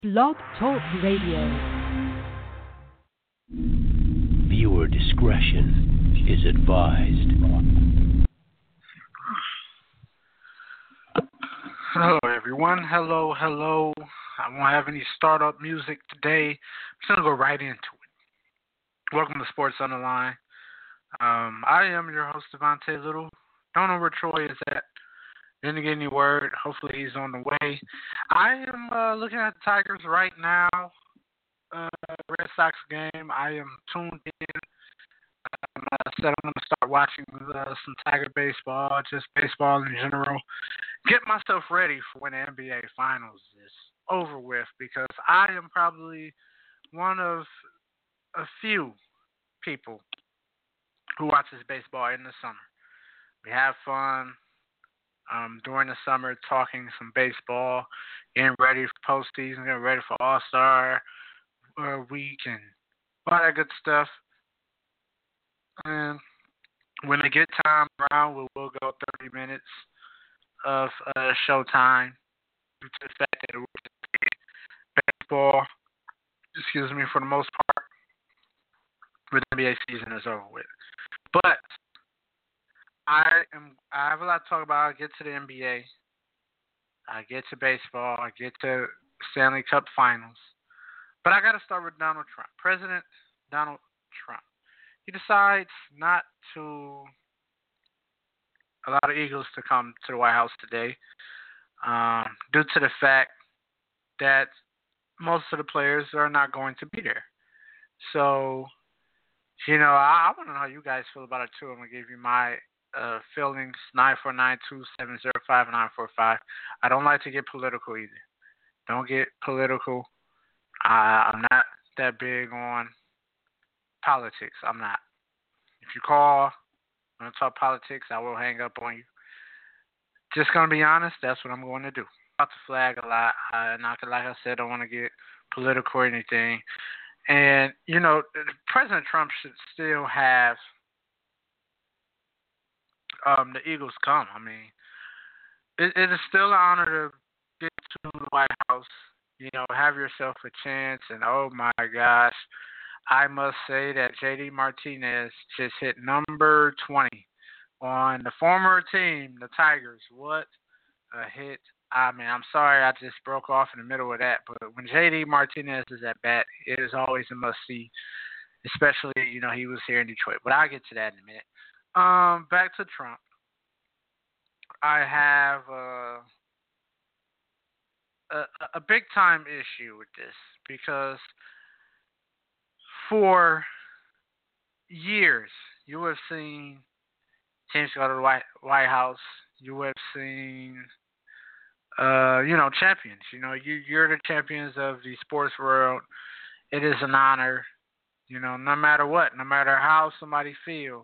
Blog Talk Radio. Viewer discretion is advised. Hello, everyone. Hello, hello. I won't have any startup music today. I'm just going to go right into it. Welcome to Sports on the Line. I am your host, Devontae Little. Don't know where Troy is at. Didn't get any word. Hopefully he's on the way. I am looking at the Tigers right now. Red Sox game. I am tuned in. I said I'm going to start watching some Tiger baseball, just baseball in general. Get myself ready for when the NBA Finals is over with, because I am probably one of a few people who watches baseball in the summer. We have fun during the summer, talking some baseball, getting ready for postseason, getting ready for All-Star week, and all that good stuff. And when they get time around, we will go 30 minutes of showtime due to the fact that baseball, for the most part, with the NBA season is over with. But I have a lot to talk about. I get to the NBA, I get to baseball, I get to Stanley Cup Finals. But I got to start with Donald Trump. President Donald Trump. He decides not to allow the Eagles to come to the White House today due to the fact that most of the players are not going to be there. So, I want to know how you guys feel about it too. I'm going to give you my feelings, 949-2705-945. I don't like to get political either. Don't get political. I'm not that big on politics. I'm not. If you call, I'm going to talk politics, I will hang up on you. Just going to be honest, that's what I'm going to do. About the flag a lot. Like I said, I don't want to get political or anything. And, President Trump should still have the Eagles come. I mean, it is still an honor to get to the White House, have yourself a chance. And, oh, my gosh, I must say that J.D. Martinez just hit number 20 on the former team, the Tigers. What a hit. I mean, I'm sorry I just broke off in the middle of that, but when J.D. Martinez is at bat, it is always a must-see, especially, he was here in Detroit. But I'll get to that in a minute. Back to Trump. I have a big-time issue with this because for years you have seen teams go to the White House. You have seen, champions. You're the champions of the sports world. It is an honor, no matter what, no matter how somebody feels,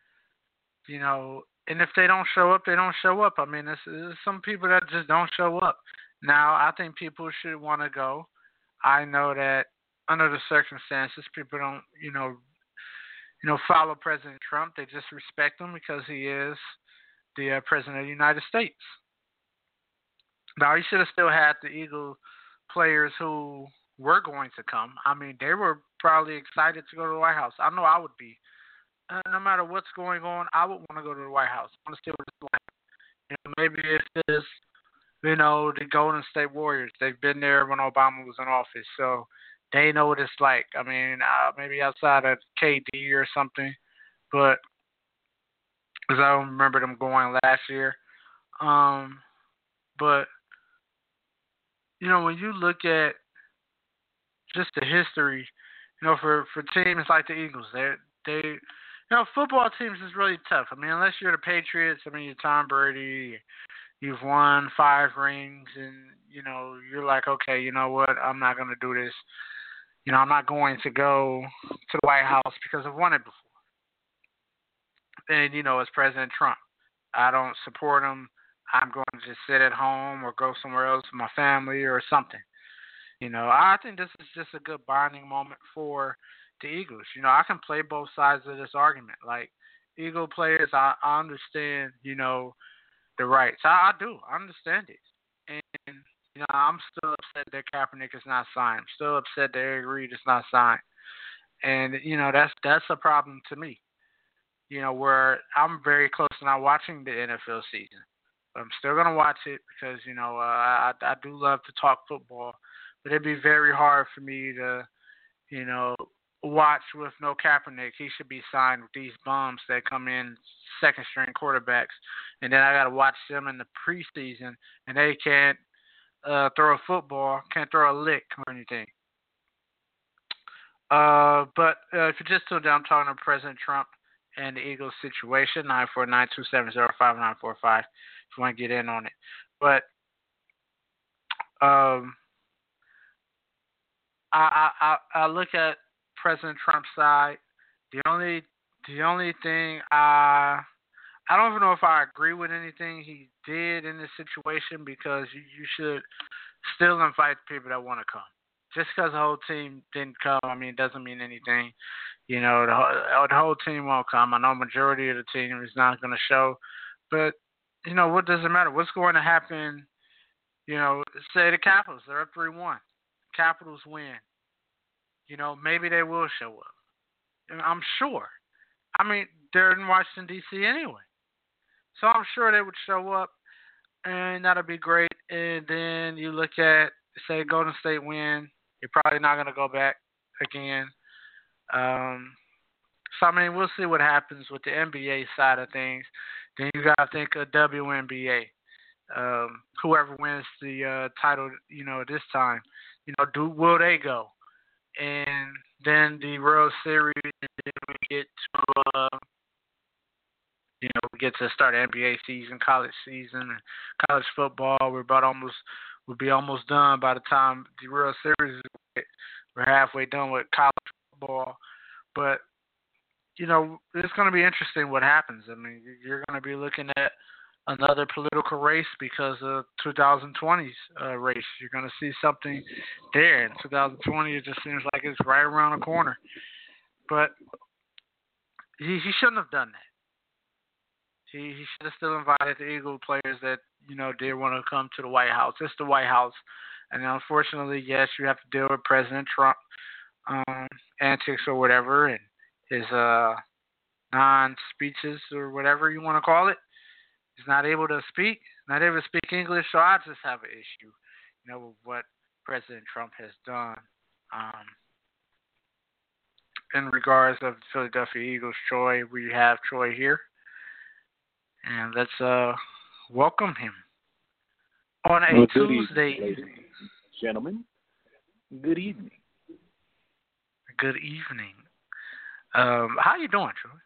and if they don't show up, they don't show up. I mean, there's some people that just don't show up. Now, I think people should want to go. I know that under the circumstances, people don't, follow President Trump. They just respect him because he is the President of the United States. Now, he should have still had the Eagle players who were going to come. I mean, they were probably excited to go to the White House. I know I would be. No matter what's going on, I would want to go to the White House. I want to see what it's like. Maybe if it's, the Golden State Warriors. They've been there when Obama was in office, so they know what it's like. I mean, maybe outside of KD or something, but because I don't remember them going last year. But when you look at just the history, for teams like the Eagles, they football teams is really tough. I mean, unless you're the Patriots, you're Tom Brady, you've won 5 rings, and you're like, okay, you know what, I'm not gonna do this. I'm not going to go to the White House because I've won it before. And, it's President Trump. I don't support him. I'm going to just sit at home or go somewhere else with my family or something. I think this is just a good bonding moment for the Eagles. I can play both sides of this argument. Like, Eagle players, I understand, the rights. I do. I understand it. And I'm still upset that Kaepernick is not signed. I'm still upset that Eric Reed is not signed. And that's a problem to me. Where I'm very close to not watching the NFL season. But I'm still gonna watch it because I do love to talk football. But it'd be very hard for me to you know watch with no Kaepernick. He should be signed with these bums that come in second string quarterbacks, and then I gotta watch them in the preseason, and they can't throw a football, can't throw a lick or anything. But if you're just tuned in, I'm talking to President Trump and the Eagles situation, 949-270-5945 if you want to get in on it. But I look at President Trump's side. The only thing I don't even know if I agree with anything he did in this situation because you should still invite the people that want to come. Just because the whole team didn't come, it doesn't mean anything. The whole team won't come. I know majority of the team is not going to show. But, what does it matter? What's going to happen, say the Capitals, they're up 3-1. Capitals win. Maybe they will show up. And I'm sure. They're in Washington, D.C. anyway. So I'm sure they would show up, and that'll be great. And then you look at, say, Golden State win. You're probably not going to go back again. So, we'll see what happens with the NBA side of things. Then you got to think of WNBA. Whoever wins the title, this time, will they go? And then the World Series, and then we get to start NBA season, college season, and college football. We'll be almost done by the time the World Series is. We're halfway done with college football. But, it's going to be interesting what happens. You're going to be looking at another political race because of 2020's race. You're going to see something there. In 2020, it just seems like it's right around the corner. But he shouldn't have done that. He should have still invited the Eagle players that, did want to come to the White House. It's the White House. And unfortunately, yes, you have to deal with President Trump antics or whatever and his non-speeches or whatever you want to call it. He's not able to speak English, so I just have an issue, with what President Trump has done in regards of the Philadelphia Eagles. Troy, we have Troy here. And let's welcome him on a Tuesday evening. Gentlemen, good evening. Good evening. How you doing, Troy?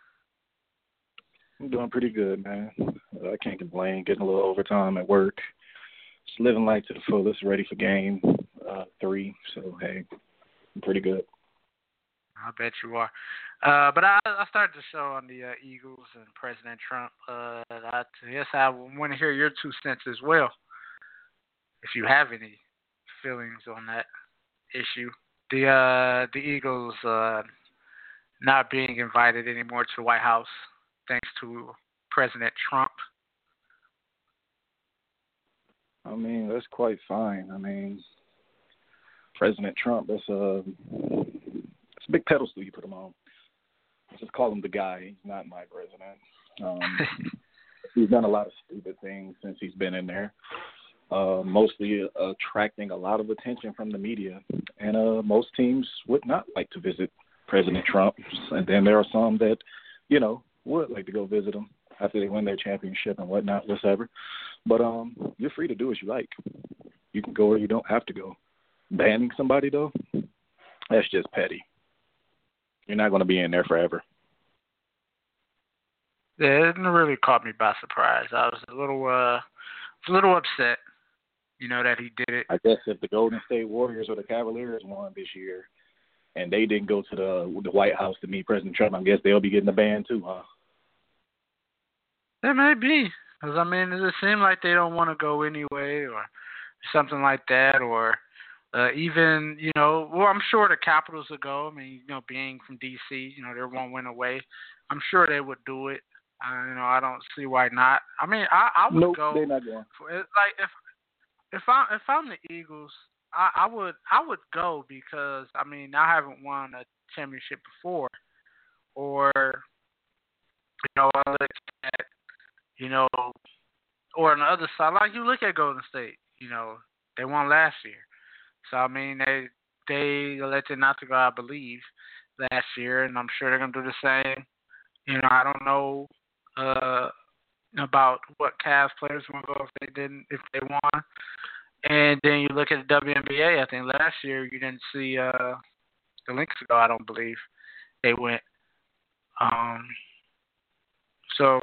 I'm doing pretty good, man. I can't complain. Getting a little overtime at work. Just living life to the fullest, ready for game 3. So, hey, I'm pretty good. I bet you are. But I started the show on the Eagles and President Trump. I guess I want to hear your 2 cents as well, if you have any feelings on that issue. The Eagles not being invited anymore to the White House thanks to President Trump. That's quite fine. President Trump, it's a big pedestal you put him on. Just call him the guy. He's not my president. He's done a lot of stupid things since he's been in there, mostly attracting a lot of attention from the media. And most teams would not like to visit President Trump. And then there are some that, would like to go visit him after they win their championship and whatnot, whatever. But you're free to do as you like. You can go or you don't have to go. Banning somebody, though, that's just petty. You're not going to be in there forever. Yeah, it really caught me by surprise. I was a little upset, that he did it. I guess if the Golden State Warriors or the Cavaliers won this year and they didn't go to the White House to meet President Trump, I guess they'll be getting a ban too, huh? It may be. Because, does it seem like they don't want to go anyway or something like that? Or even, I'm sure the Capitals will go. Being from D.C., they're 1 win away. I'm sure they would do it. I don't see why not. I would nope, go. They're not going. if I'm the Eagles, I would go because I mean I haven't won a championship before, or I look at you know, or on the other side, like you look at Golden State, they won last year, so I mean they elected not to go, I believe, last year, and I'm sure they're gonna do the same. I don't know uh, about what Cavs players will go if they won. And then you look at the WNBA. I think last year you didn't see the Lynx go. I don't believe they went. Um, so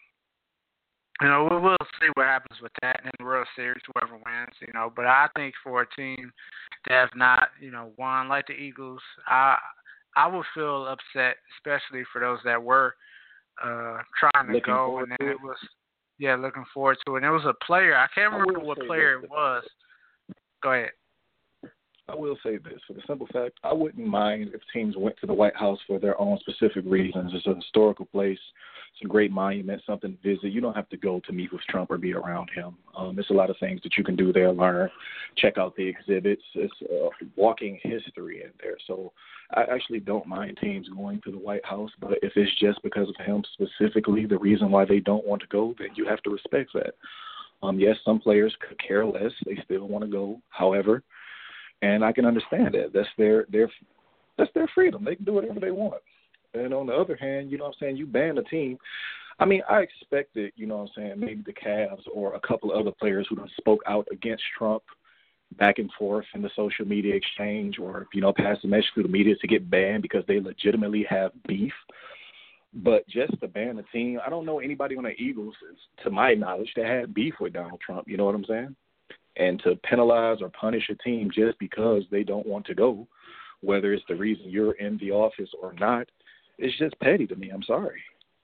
we'll see what happens with that in the World Series. Whoever wins, But I think for a team that have not, won like the Eagles, I would feel upset, especially for those that were trying to go, and then it was looking forward to it. And it was a player. I can't remember what player it was. Go ahead. I will say this, for the simple fact, I wouldn't mind if teams went to the White House for their own specific reasons. It's a historical place. It's a great monument, something to visit. You don't have to go to meet with Trump or be around him. There's a lot of things that you can do there, learn, check out the exhibits. It's walking history in there. So I actually don't mind teams going to the White House, but if it's just because of him specifically, the reason why they don't want to go, then you have to respect that. Yes, some players could care less. They still want to go. However, and I can understand that. That's their freedom. They can do whatever they want. And on the other hand, you ban a team. I mean, I expected, maybe the Cavs or a couple of other players who spoke out against Trump back and forth in the social media exchange or, pass the message through the media to get banned because they legitimately have beef. But just to ban a team, I don't know anybody on the Eagles, to my knowledge, that had beef with Donald Trump. You know what I'm saying? And to penalize or punish a team just because they don't want to go, whether it's the reason you're in the office or not, it's just petty to me. I'm sorry.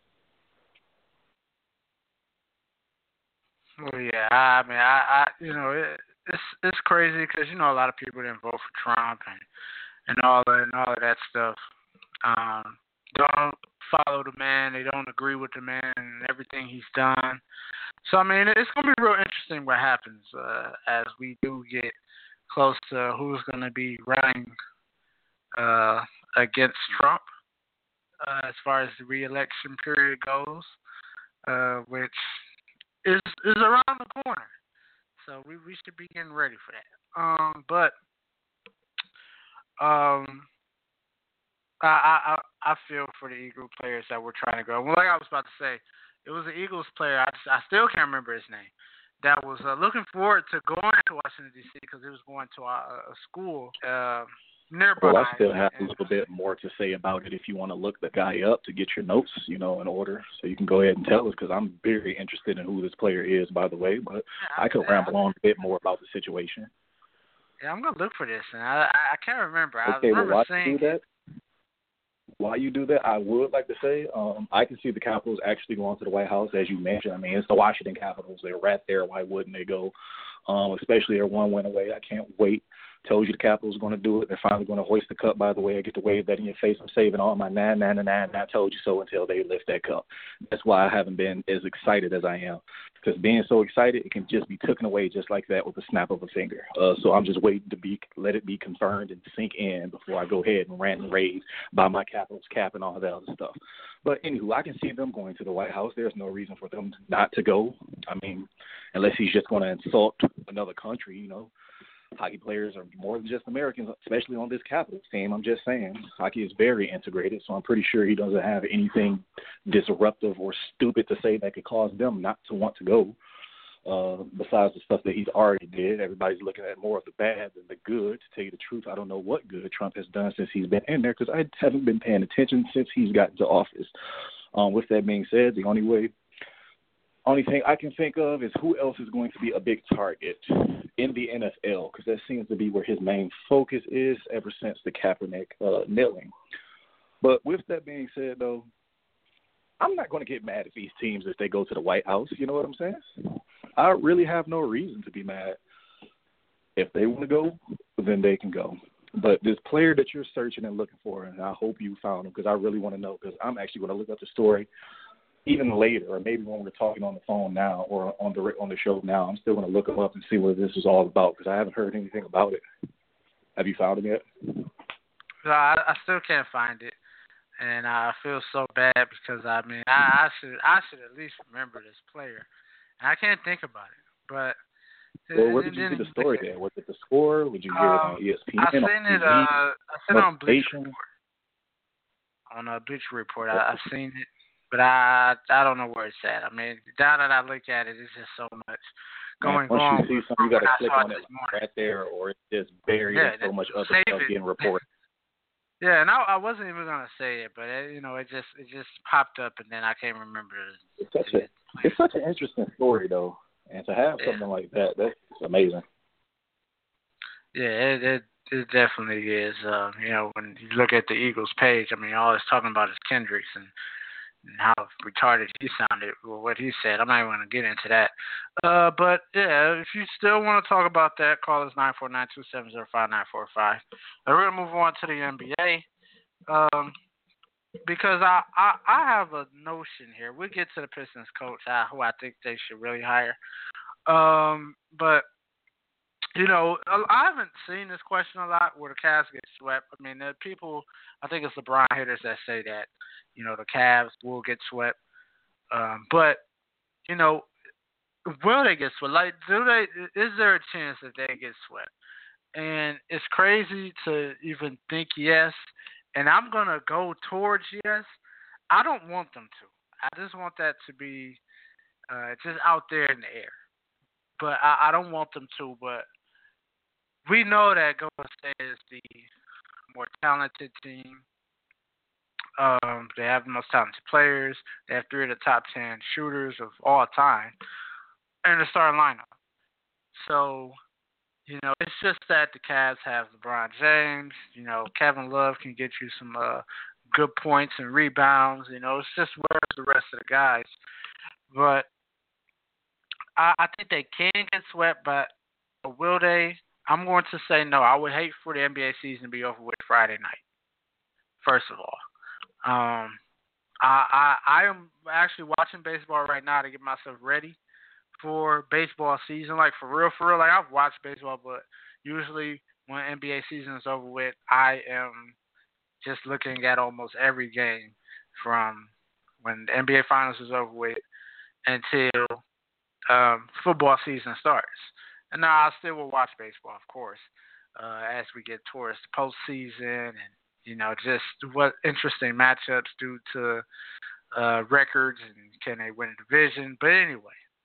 Well, yeah, I mean, it's crazy because a lot of people didn't vote for Trump and all of that stuff. Don't follow the man. They don't agree with the man and everything he's done. So, I mean, it's going to be real interesting what happens as we do get close to who's going to be running against Trump as far as the re-election period goes, which is around the corner. So we should be getting ready for that. But I feel for the Eagle players that were trying to go. Well, like I was about to say, it was an Eagles player. I still can't remember his name. That was looking forward to going to Washington, D.C. because he was going to a school nearby. Well, I still have a little bit more to say about it if you want to look the guy up to get your notes, in order. So you can go ahead and tell us because I'm very interested in who this player is, by the way. But I could ramble on a bit more about the situation. Yeah, I'm going to look for this. And I can't remember. Okay, I remember well, saying while you do that, I would like to say I can see the Capitals actually going to the White House, as you mentioned. I mean, it's the Washington Capitals. They're right there. Why wouldn't they go? Especially their one win away. I can't wait. Told you the Capitals are going to do it. They're finally going to hoist the cup, by the way. I get to wave that in your face. I'm saving all my 999. I told you so until they lift that cup. That's why I haven't been as excited as I am. Because being so excited, it can just be taken away just like that with a snap of a finger. So I'm just waiting to let it be confirmed and sink in before I go ahead and rant and rave by my Capitals cap and all that other stuff. But anywho, I can see them going to the White House. There's no reason for them not to go. I mean, unless he's just going to insult another country, Hockey players are more than just Americans, especially on this Capitals team. I'm just saying, hockey is very integrated, so I'm pretty sure he doesn't have anything disruptive or stupid to say that could cause them not to want to go. Besides the stuff that he's already did, everybody's looking at more of the bad than the good. To tell you the truth, I don't know what good Trump has done since he's been in there because I haven't been paying attention since he's gotten to office. With that being said, the only thing I can think of is who else is going to be a big target in the NFL, because that seems to be where his main focus is ever since the Kaepernick kneeling. But with that being said, though, I'm not going to get mad at these teams if they go to the White House. You know what I'm saying? I really have no reason to be mad. If they want to go, then they can go. But this player that you're searching and looking for, and I hope you found him because I really want to know, because I'm actually going to look up the story. even later, or maybe when we're talking on the phone now or on the show now, I'm still going to look them up and see what this is all about because I haven't heard anything about it. Have you found them yet? No, I still can't find it, and I feel so bad because I should at least remember this player, and I can't think about it. But well, where did you see the story there? Was it the Score? Would you hear it on ESPN? I seen it on Bleacher Report. On a Bleacher Report, I've seen it, but I don't know where it's at. I mean, now that I look at it, it's just so much going on. Once you see something, you got to click on it right there, or it's just buried in so much other stuff getting reported. Yeah, and I wasn't even gonna say it, but it just popped up, and then I can't remember it. It's such an interesting story, though, and to have something like that's amazing. Yeah, it definitely is. When you look at the Eagles page, I mean, all it's talking about is Kendricks and how retarded he sounded, or what he said. I'm not even going to get into that. But, yeah, if you still want to talk about that, call us 949-270-5945. We're going to move on to the NBA because I have a notion here. We'll get to the Pistons coach, who I think they should really hire. But, I haven't seen this question a lot where the Cavs get swept. I mean, the people, I think it's LeBron haters that say that, the Cavs will get swept. But, will they get swept? Like, is there a chance that they get swept? And it's crazy to even think yes. And I'm going to go towards yes. I don't want them to. I just want that to be just out there in the air. But I don't want them to, but we know that Golden State is the more talented team. They have the most talented players. They have 3 of the top 10 shooters of all time in the starting lineup. So, it's just that the Cavs have LeBron James. Kevin Love can get you some good points and rebounds. It's just where's the rest of the guys. But I think they can get swept, but will they? I'm going to say no. I would hate for the NBA season to be over with Friday night, first of all. I am actually watching baseball right now to get myself ready for baseball season. Like, for real. Like, I've watched baseball, but usually when NBA season is over with, I am just looking at almost every game from when the NBA Finals is over with until football season starts. And now I still will watch baseball, of course, as we get towards the postseason and, just what interesting matchups due to records and can they win a division. But anyway,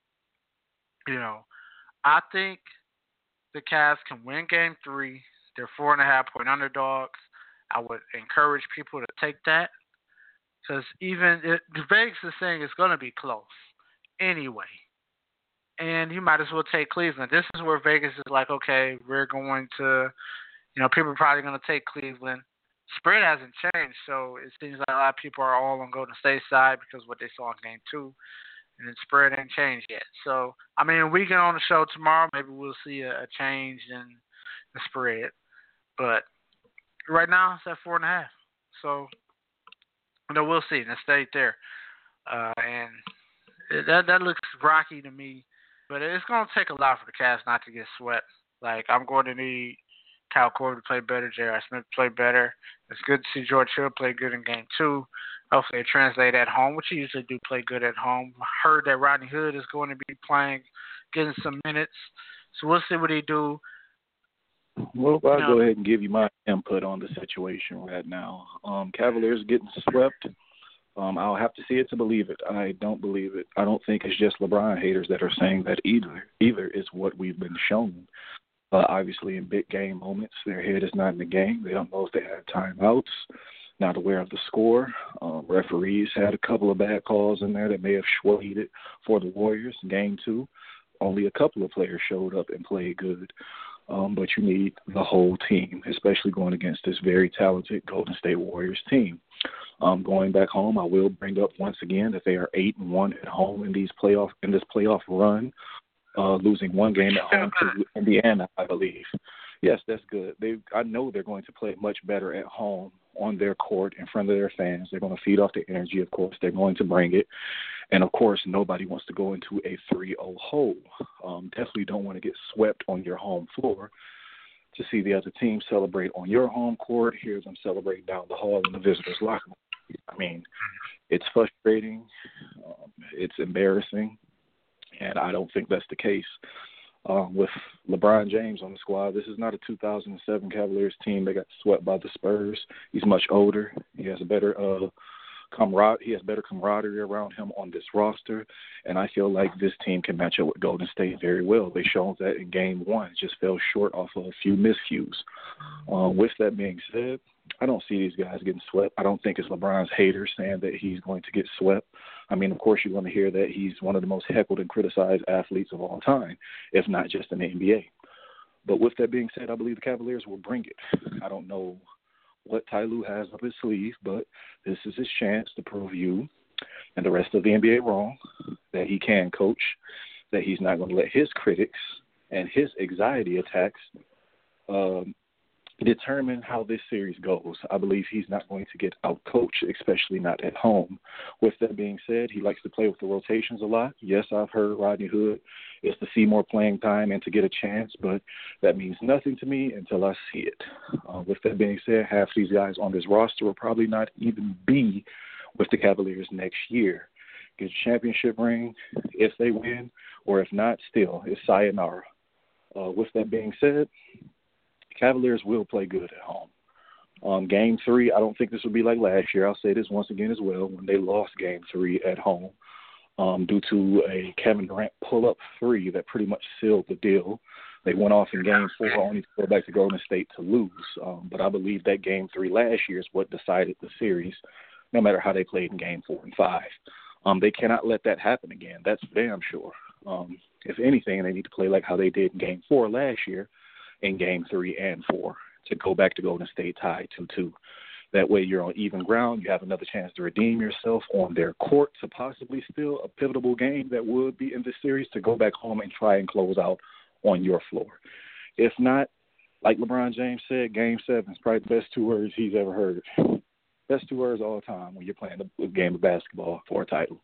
I think the Cavs can win Game 3. They're 4.5-point underdogs. I would encourage people to take that because Vegas is saying it's going to be close anyway. And you might as well take Cleveland. This is where Vegas is like, okay, we're going to, people are probably going to take Cleveland. Spread hasn't changed, so it seems like a lot of people are all on Golden State side because of what they saw in Game 2. And the spread ain't changed yet. So, I mean, we get on the show tomorrow, maybe we'll see a change in the spread. But right now, it's at 4.5. So, we'll see. It stayed there. And that looks rocky to me. But it's going to take a lot for the Cavs not to get swept. Like, I'm going to need Kyle Korver to play better, J.R. Smith to play better. It's good to see George Hill play good in Game 2. Hopefully it translates at home, which he usually do play good at home. I heard that Rodney Hood is going to be playing, getting some minutes. So we'll see what he do. Well, I'll go ahead and give you my input on the situation right now. Cavaliers getting swept. I'll have to see it to believe it. I don't believe it. I don't think it's just LeBron haters that are saying that either. Either is what we've been shown. Obviously, in big game moments, their head is not in the game. They don't know if they have timeouts, not aware of the score. Referees had a couple of bad calls in there that may have swayed it for the Warriors. Game 2, only a couple of players showed up and played good. But you need the whole team, especially going against this very talented Golden State Warriors team. Going back home, I will bring up once again that they are 8-1 at home in this playoff run, losing one game at home to Indiana, I believe. Yes, that's good. I know they're going to play much better at home on their court in front of their fans. They're going to feed off the energy, of course. They're going to bring it. And, of course, nobody wants to go into a 3-0 hole. Definitely don't want to get swept on your home floor. To see the other team celebrate on your home court, hear them celebrate down the hall in the visitors' locker room. I mean, it's frustrating. It's embarrassing. And I don't think that's the case. With LeBron James on the squad, this is not a 2007 Cavaliers team that got swept by the Spurs. He's much older. He has a better camaraderie around him on this roster, and I feel like this team can match up with Golden State very well. They showed that in Game 1, just fell short off of a few miscues. With that being said, I don't see these guys getting swept. I don't think it's LeBron's haters saying that he's going to get swept. I mean, of course, you're going to hear that he's one of the most heckled and criticized athletes of all time, if not just in the NBA. But with that being said, I believe the Cavaliers will bring it. I don't know what Ty Lue has up his sleeve, but this is his chance to prove you and the rest of the NBA wrong, that he can coach, that he's not going to let his critics and his anxiety attacks determine how this series goes. I believe he's not going to get out-coached, especially not at home. With that being said, he likes to play with the rotations a lot. Yes, I've heard Rodney Hood is to see more playing time and to get a chance, but that means nothing to me until I see it. With that being said, half these guys on this roster will probably not even be with the Cavaliers next year. Get a championship ring if they win, or if not, still, it's sayonara. With that being said, Cavaliers will play good at home. Game 3, I don't think this will be like last year. I'll say this once again as well, when they lost Game 3 at home due to a Kevin Durant pull-up 3 that pretty much sealed the deal. They went off in Game 4 only to go back to Golden State to lose. But I believe that Game 3 last year is what decided the series, no matter how they played in Game 4 and 5. They cannot let that happen again. That's damn sure. If anything, they need to play like how they did in Game 4 last year, in Game 3 and 4 to go back to Golden State tied 2-2. That way you're on even ground. You have another chance to redeem yourself on their court to possibly steal a pivotal game that would be in this series to go back home and try and close out on your floor. If not, like LeBron James said, Game 7 is probably the best 2 words he's ever heard. Best 2 words all the time when you're playing a game of basketball for a title.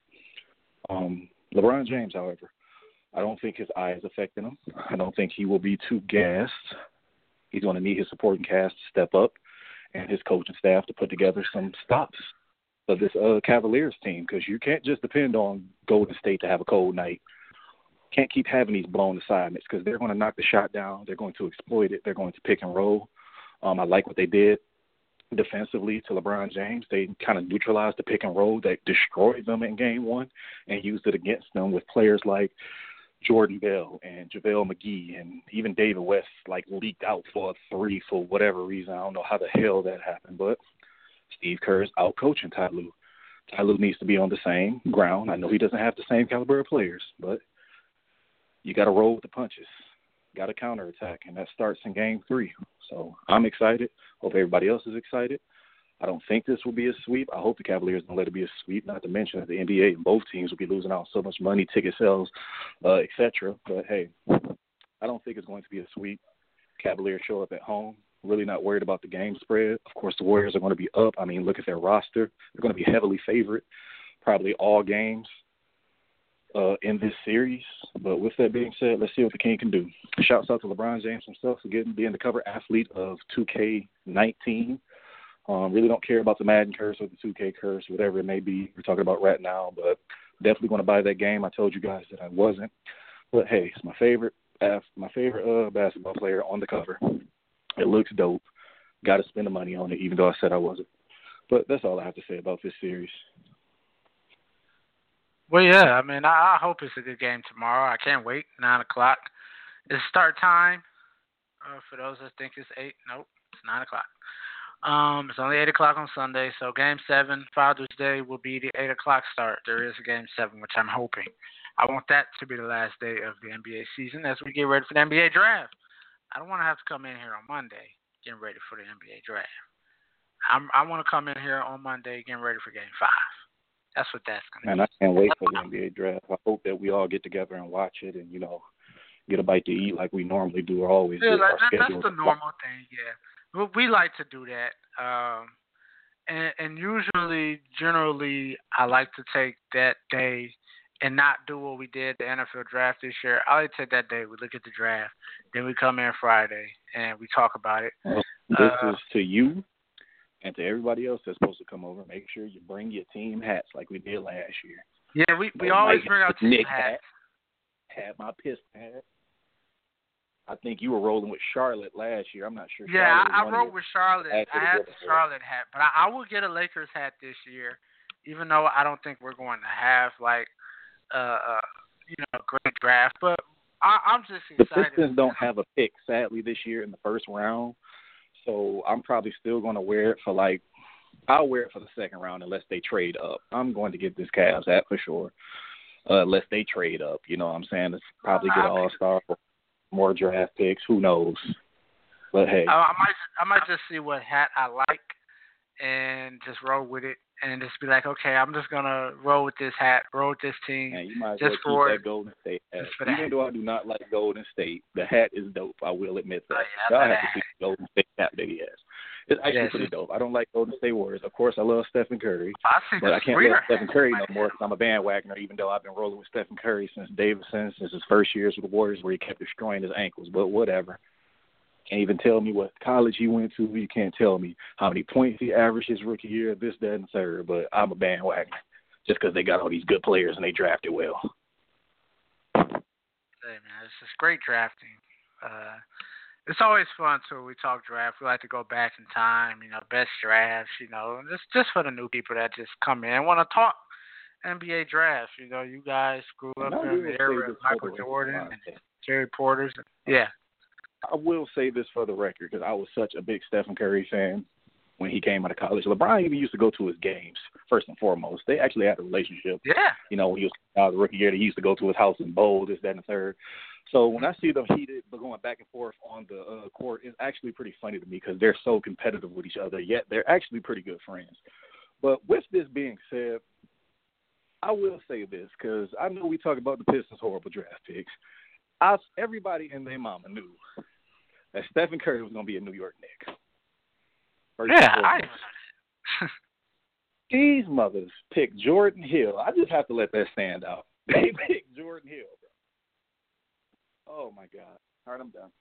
LeBron James, however, I don't think his eye is affecting him. I don't think he will be too gassed. He's going to need his supporting cast to step up and his coaching staff to put together some stops for this Cavaliers team, because you can't just depend on Golden State to have a cold night. Can't keep having these blown assignments, because they're going to knock the shot down. They're going to exploit it. They're going to pick and roll. I like what they did defensively to LeBron James. They kind of neutralized the pick and roll that destroyed them in Game 1 and used it against them with players like Jordan Bell and JaVale McGee, and even David West leaked out for a 3 for whatever reason. I don't know how the hell that happened, but Steve Kerr is out coaching Ty Lue. Ty Lue needs to be on the same ground. I know he doesn't have the same caliber of players, but you got to roll with the punches. Got to counterattack, and that starts in Game 3. So I'm excited. Hope everybody else is excited. I don't think this will be a sweep. I hope the Cavaliers don't let it be a sweep, not to mention that the NBA and both teams will be losing out so much money, ticket sales, etc. But, hey, I don't think it's going to be a sweep. Cavaliers show up at home, really not worried about the game spread. Of course, the Warriors are going to be up. I mean, look at their roster. They're going to be heavily favored, probably all games in this series. But with that being said, let's see what the King can do. Shouts out to LeBron James himself for being the cover athlete of 2K19. Really don't care about the Madden curse or the 2K curse, whatever it may be we're talking about right now, but definitely going to buy that game. I told you guys that I wasn't. But, hey, it's my favorite basketball player on the cover. It looks dope. Got to spend the money on it, even though I said I wasn't. But that's all I have to say about this series. Well, yeah, I mean, I hope it's a good game tomorrow. I can't wait. 9 o'clock is start time. For those that think it's 8, nope, it's 9 o'clock. It's only 8 o'clock on Sunday, so Game 7, Father's Day, will be the 8 o'clock start. There is a Game 7, which I'm hoping. I want that to be the last day of the NBA season as we get ready for the NBA draft. I don't want to have to come in here on Monday getting ready for the NBA draft. I want to come in here on Monday getting ready for Game 5. That's what that's going to be. Man, I can't wait for the NBA draft. I hope that we all get together and watch it and, get a bite to eat like we normally do or always do. That's the normal thing, yeah. We like to do that. and usually, generally, I like to take that day and not do what we did the NFL draft this year. I like to take that day. We look at the draft, then we come in Friday and we talk about it. This is to you and to everybody else that's supposed to come over. Make sure you bring your team hats like we did last year. Yeah, we always bring our team Nick hats. Had my Piston hat. I think you were rolling with Charlotte last year. I'm not sure. Yeah, Charlotte I rode with Charlotte. I had the Charlotte hat, but I will get a Lakers hat this year, even though I don't think we're going to have great draft. But I'm just excited. The Pistons don't have a pick, sadly, this year in the first round, so I'm probably still going to wear it I'll wear it for the second round unless they trade up. I'm going to get this Cavs hat for sure, unless they trade up. You know what I'm saying? It's probably get an All-Star, more draft picks. Who knows? But hey, I might just see what hat I like and just roll with it, and just be like, okay, I'm just gonna roll with this hat, roll with this team. Man, you might as just well for keep that Golden State hat. Even hat. Though I do not like Golden State, the hat is dope. I will admit that. Oh, yeah, I have to see the Golden State hat that he has. It's actually pretty dope. I don't like Golden State Warriors. Of course, I love Stephen Curry, but I can't love Stephen Curry no more because I'm a bandwagoner, even though I've been rolling with Stephen Curry since Davidson, since his first years with the Warriors where he kept destroying his ankles. But whatever. Can't even tell me what college he went to. You can't tell me how many points he averaged his rookie year, this, that, and third. But I'm a bandwagoner just because they got all these good players and they drafted well. Hey, man, it's just great drafting. It's always fun, too. We talk draft. We like to go back in time, best drafts, and just for the new people that just come in and want to talk NBA drafts. You guys grew up in the era of Michael Jordan and Jerry Porters. Yeah. I will say this for the record because I was such a big Stephen Curry fan when he came out of college. LeBron even used to go to his games, first and foremost. They actually had a relationship. Yeah. When he was out of the rookie year, he used to go to his house in bowl, this, that, and the third. So when I see them heated but going back and forth on the court, it's actually pretty funny to me because they're so competitive with each other, yet they're actually pretty good friends. But with this being said, I will say this because I know we talk about the Pistons' horrible draft picks. Everybody and their mama knew that Stephen Curry was going to be a New York Knick. These mothers picked Jordan Hill. I just have to let that stand out. They picked Jordan Hill, bro. Oh, my God. All right, I'm done.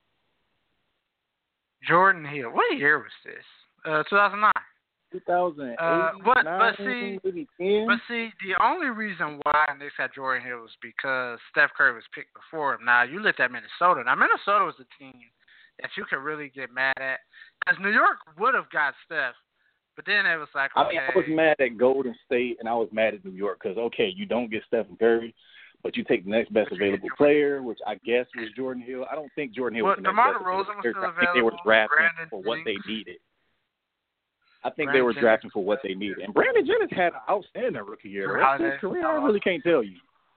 Jordan Hill. What year was this? 2009. 2008, but see, the only reason why Knicks had Jordan Hill was because Steph Curry was picked before him. Now, you looked at Minnesota. Now, Minnesota was a team that you could really get mad at because New York would have got Steph, but then it was like, okay. I was mad at Golden State and I was mad at New York because, okay, you don't get Stephen Curry, but you take the next best available player, which I guess was Jordan Hill. I don't think Jordan Hill was the next DeMar best DeRozan was still available. I think they were drafting for what they needed. They were drafting for what they needed. And Brandon Jennings had an outstanding rookie year. The rest of his career, I really can't tell you.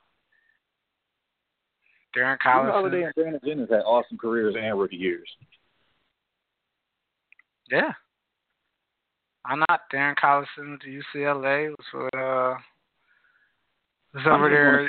Darren Collison. Holiday and Brandon Jennings had awesome careers and rookie years. Yeah. I'm not. Darren Collison to UCLA was over there.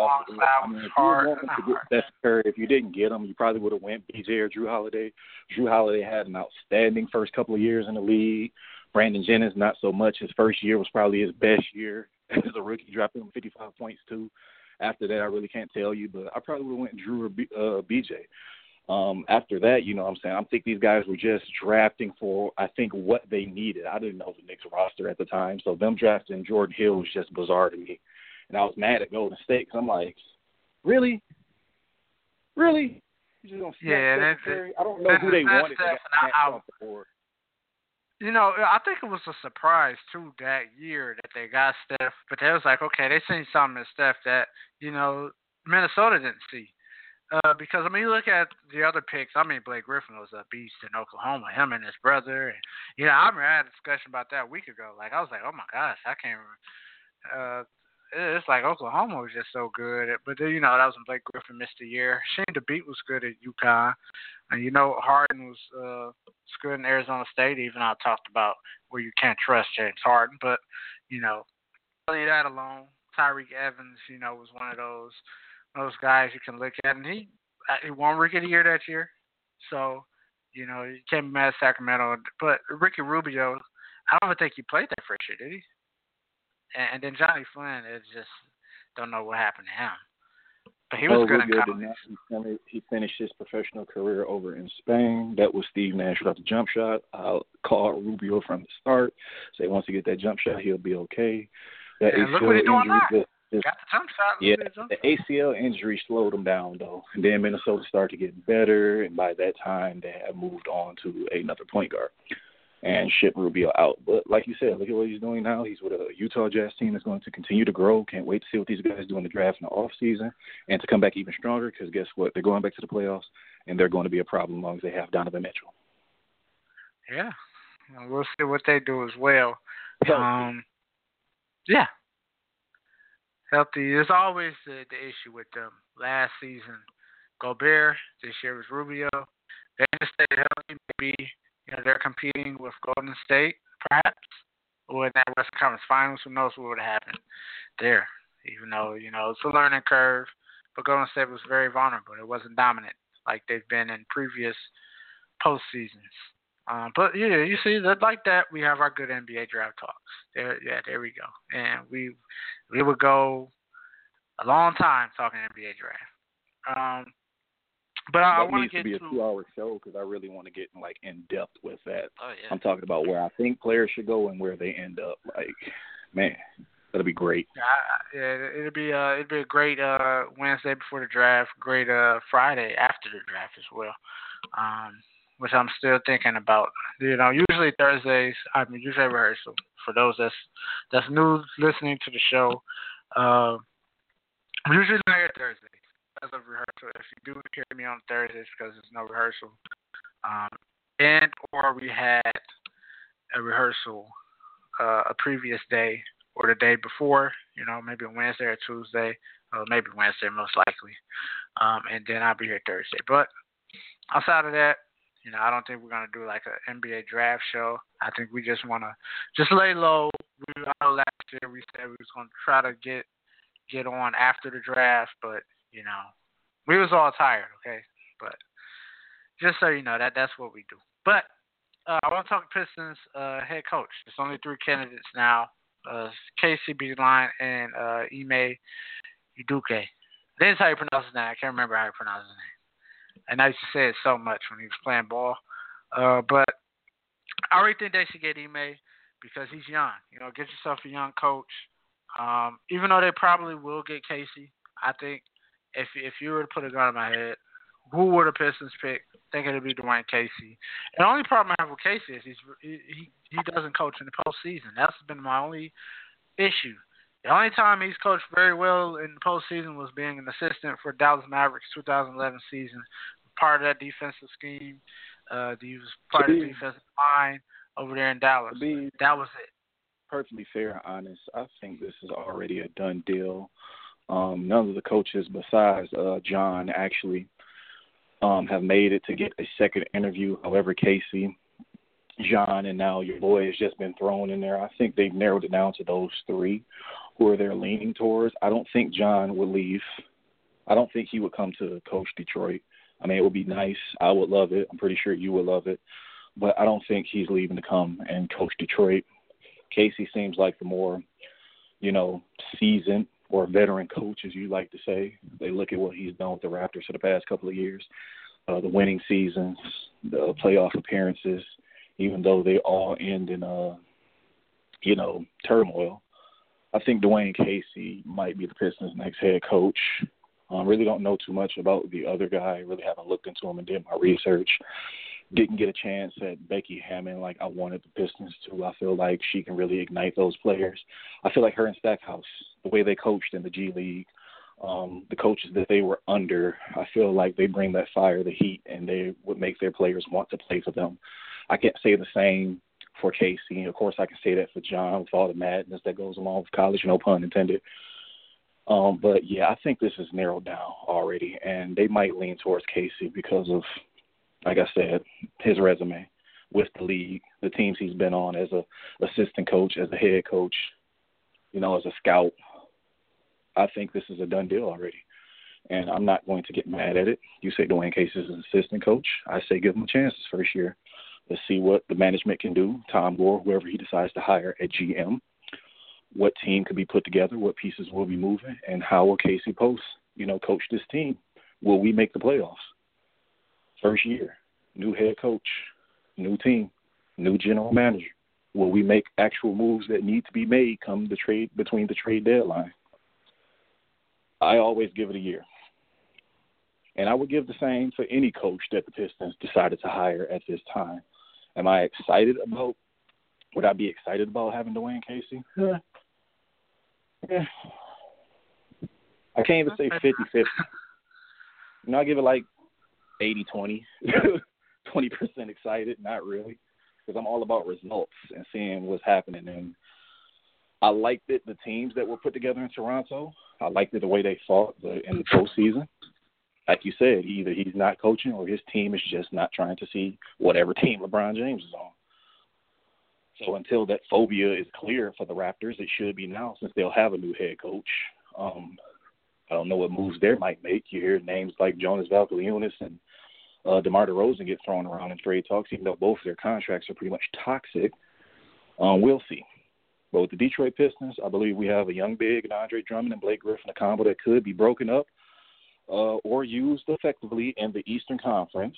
If you didn't get him, you probably would have went BJ or Drew Holiday. Drew Holiday had an outstanding first couple of years in the league. Brandon Jennings, not so much. His first year was probably his best year as a rookie, dropping him 55 points too. After that, I really can't tell you, but I probably would have went Drew or BJ. After that, I think these guys were just drafting for, I think, what they needed. I didn't know the Knicks roster at the time, so them drafting Jordan Hill was just bizarre to me. And I was mad at Golden State because I'm like, really? Really? You just gonna Steph Curry? I don't know who they wanted to get before. I think it was a surprise, too, that year that they got Steph. But they was like, okay, they seen something in Steph that, Minnesota didn't see. Because, you look at the other picks. Blake Griffin was a beast in Oklahoma, him and his brother. And, I remember I had a discussion about that a week ago. I was like, oh, my gosh, I can't remember. It's like Oklahoma was just so good. But, that was when Blake Griffin missed a year. Shane DeBeat was good at UConn. And, Harden was good in Arizona State, even though I talked about where you can't trust James Harden. But, leave that alone. Tyreek Evans, was one of those guys you can look at. And he won Rookie of the Year that year. So, you can't be mad at Sacramento. But Ricky Rubio, I don't even think he played that first year, did he? And then Johnny Flynn is just don't know what happened to him. But he was good in college. He finished his professional career over in Spain. That was Steve Nash without the jump shot. I'll call Rubio from the start. Say once he get that jump shot, he'll be okay. That and look what he's doing now. Got the jump shot. Yeah, the ACL injury slowed him down, though. And then Minnesota started to get better, and by that time, they had moved on to another point guard and shipped Rubio out. But like you said, look at what he's doing now. He's with a Utah Jazz team that's going to continue to grow. Can't wait to see what these guys do in the draft in the offseason and to come back even stronger because guess what? They're going back to the playoffs, and they're going to be a problem as long as they have Donovan Mitchell. Yeah. We'll see what they do as well. Yeah. Healthy. There's always the issue with them. Last season, Gobert. This year was Rubio. They just stayed healthy. Maybe they're competing with Golden State, perhaps, or in that Western Conference Finals. Who knows what would have happened there? Even though it's a learning curve, but Golden State was very vulnerable. It wasn't dominant like they've been in previous postseasons. But yeah, you see that like that we have our good NBA draft talks. There we go. And we would go a long time talking NBA draft. But I want to get be a 2-hour show because I really want to get in depth with that. Oh, yeah. I'm talking about where I think players should go and where they end up. Man, that'll be great. It'll be a great Wednesday before the draft, great Friday after the draft as well. Which I'm still thinking about. Usually Thursdays, usually rehearsal. For those that's new listening to the show, I'm usually not here Thursdays as a rehearsal. If you do hear me on Thursdays because there's no rehearsal, or we had a rehearsal a previous day or the day before, maybe a Wednesday or Tuesday, or maybe Wednesday most likely, and then I'll be here Thursday. But outside of that, I don't think we're going to do like an NBA draft show. I think we just want to just lay low. I know last year we said we was going to try to get on after the draft, but, we was all tired, okay? But just so you know, that's what we do. But I want to talk Pistons head coach. There's only 3 candidates now, Casey Beeline and Ime Udoka. That's how you pronounce his name. I can't remember how you pronounce his name. And I used to say it so much when he was playing ball. But I really think they should get Ime because he's young. Get yourself a young coach. Even though they probably will get Casey, I think if you were to put a gun in my head, who would the Pistons pick? I think it would be Dwayne Casey. And the only problem I have with Casey is he doesn't coach in the postseason. That's been my only issue. The only time he's coached very well in the postseason was being an assistant for Dallas Mavericks 2011 season, part of that defensive scheme. He was part of the defensive line over there in Dallas. That was it. Perfectly fair and honest, I think this is already a done deal. None of the coaches besides John actually have made it to get a second interview. However, Casey, John, and now your boy has just been thrown in there. I think they've narrowed it down to those 3 who are they're leaning towards. I don't think John would leave. I don't think he would come to coach Detroit. I mean, it would be nice. I would love it. I'm pretty sure you would love it. But I don't think he's leaving to come and coach Detroit. Casey seems like the more, seasoned or veteran coach, as you like to say. They look at what he's done with the Raptors for the past couple of years, the winning seasons, the playoff appearances, even though they all end in, turmoil. I think Dwayne Casey might be the Pistons' next head coach. Really don't know too much about the other guy. Really haven't looked into him and did my research. Didn't get a chance at Becky Hammond like I wanted the Pistons to. I feel like she can really ignite those players. I feel like her and Stackhouse, the way they coached in the G League, the coaches that they were under, I feel like they bring that fire, the heat, and they would make their players want to play for them. I can't say the same for Casey. Of course, I can say that for John with all the madness that goes along with college, no pun intended. But, yeah, I think this is narrowed down already, and they might lean towards Casey because of, like I said, his resume with the league, the teams he's been on as a assistant coach, as a head coach, as a scout. I think this is a done deal already, and I'm not going to get mad at it. You say Dwayne Casey is an assistant coach. I say give him a chance this first year. Let's see what the management can do. Tom Gore, whoever he decides to hire at GM, what team could be put together, what pieces will be moving, and how will Casey Post, coach this team? Will we make the playoffs? First year, new head coach, new team, new general manager. Will we make actual moves that need to be made come between the trade deadline? I always give it a year. And I would give the same for any coach that the Pistons decided to hire at this time. Would I be excited about having Dwayne Casey? Yeah. I can't even say 50-50. I give it like 80-20. 20% excited, not really, because I'm all about results and seeing what's happening. And I liked it, the teams that were put together in Toronto. I liked it the way they fought in the postseason. Like you said, either he's not coaching or his team is just not trying to see whatever team LeBron James is on. So until that phobia is clear for the Raptors, it should be now since they'll have a new head coach. I don't know what moves they might make. You hear names like Jonas Valanciunas and DeMar DeRozan get thrown around in trade talks, even though both of their contracts are pretty much toxic. We'll see. But with the Detroit Pistons, I believe we have a young big and Andre Drummond and Blake Griffin, a combo that could be broken up or used effectively in the Eastern Conference.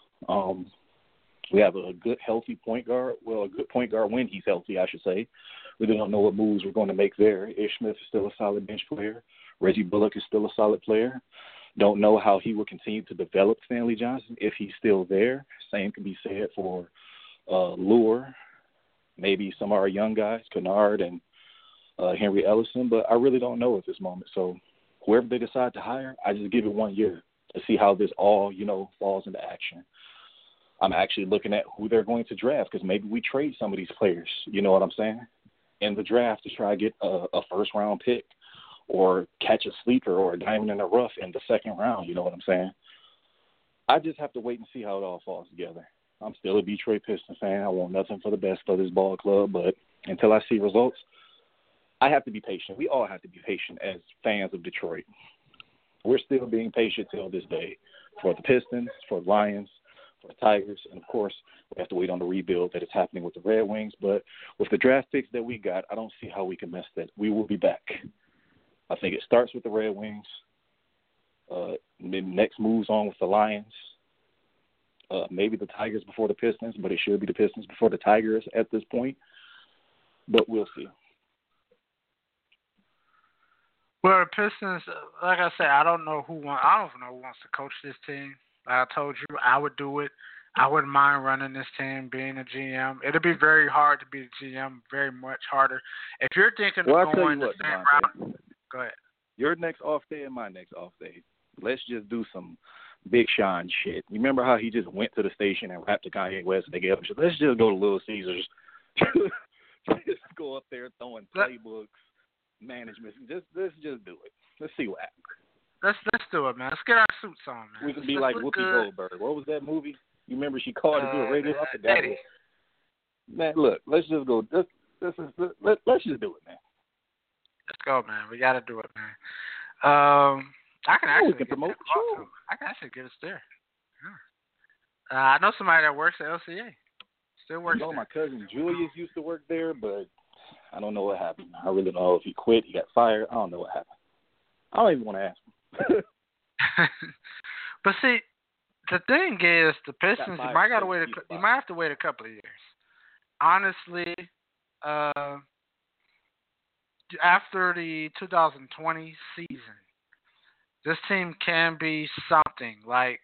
We have a good, healthy point guard. Well, a good point guard when he's healthy, I should say. We don't know what moves we're going to make there. Ish Smith is still a solid bench player. Reggie Bullock is still a solid player. Don't know how he will continue to develop Stanley Johnson if he's still there. Same can be said for Lure, maybe some of our young guys, Kennard and Henry Ellison, but I really don't know at this moment. So whoever they decide to hire, I just give it 1 year to see how this all, falls into action. I'm actually looking at who they're going to draft because maybe we trade some of these players, you know what I'm saying, in the draft to try to get a first-round pick or catch a sleeper or a diamond in the rough in the second round, you know what I'm saying? I just have to wait and see how it all falls together. I'm still a Detroit Pistons fan. I want nothing for the best for this ball club, but until I see results, I have to be patient. We all have to be patient as fans of Detroit. We're still being patient till this day for the Pistons, for the Lions, for the Tigers, and, of course, we have to wait on the rebuild that is happening with the Red Wings. But with the draft picks that we got, I don't see how we can miss that. We will be back. I think it starts with the Red Wings. Next moves on with the Lions. Maybe the Tigers before the Pistons, but it should be the Pistons before the Tigers at this point. But we'll see. Well, the Pistons, like I said, I don't know who wants to coach this team. Like I told you, I would do it. I wouldn't mind running this team, being a GM. It'll be very hard to be a GM, very much harder. If you're thinking of going the same route, go ahead. Your next off day and my next off day. Let's just do some Big Sean shit. You remember how he just went to the station and rapped to Kanye West and they gave him shit? Let's just go to Little Caesars. Just go up there throwing playbooks, management. Let's just do it. Let's see what happens. Let's do it, man. Let's get our suits on, man. We can be like Whoopi Goldberg. What was that movie? You remember she called to do a radio? I forgot. Man, look, let's just go. Let's just do it, man. Let's go, man. We got to do it, man. I can actually promote the show. I can actually get us there. Yeah. I know somebody that works at LCA. Still works there. My cousin Julius used to work there, but I don't know what happened. I really don't know if he quit, he got fired. I don't know what happened. I don't even want to ask him. But see, the thing is, the Pistons, you might have to wait a couple of years. Honestly, after the 2020 season, this team can be something. Like,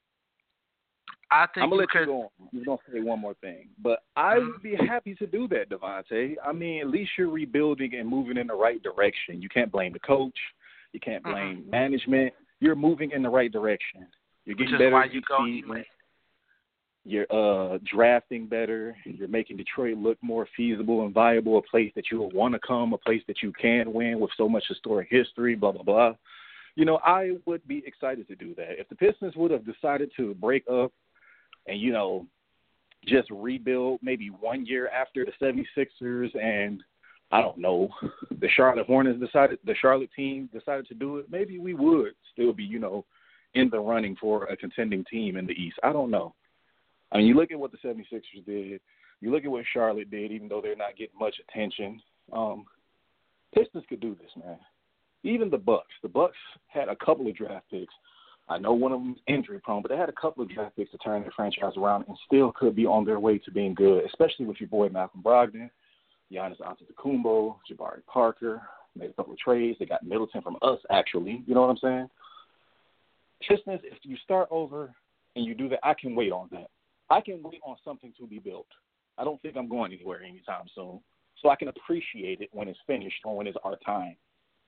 I think I'm going to let you go on. I'm going to say one more thing. But I would be happy to do that, Devontae. I mean, at least you're rebuilding and moving in the right direction. You can't blame the coach. You can't blame management. You're moving in the right direction. You're getting better each season. You're drafting better. You're making Detroit look more feasible and viable, a place that you will want to come, a place that you can win with so much historic history, blah, blah, blah. You know, I would be excited to do that. If the Pistons would have decided to break up and, you know, just rebuild maybe 1 year after the 76ers and, I don't know, the Charlotte team decided to do it, maybe we would still be, you know, in the running for a contending team in the East. I don't know. I mean, you look at what the 76ers did. You look at what Charlotte did, even though they're not getting much attention. Pistons could do this, man. Even the Bucks. The Bucks had a couple of draft picks. I know one of them is injury-prone, but they had a couple of draft picks to turn their franchise around and still could be on their way to being good, especially with your boy Malcolm Brogdon, Giannis Antetokounmpo, Jabari Parker. Made a couple of trades. They got Middleton from us, actually. You know what I'm saying? Pistons, if you start over and you do that, I can wait on that. I can wait on something to be built. I don't think I'm going anywhere anytime soon. So I can appreciate it when it's finished or when it's our time.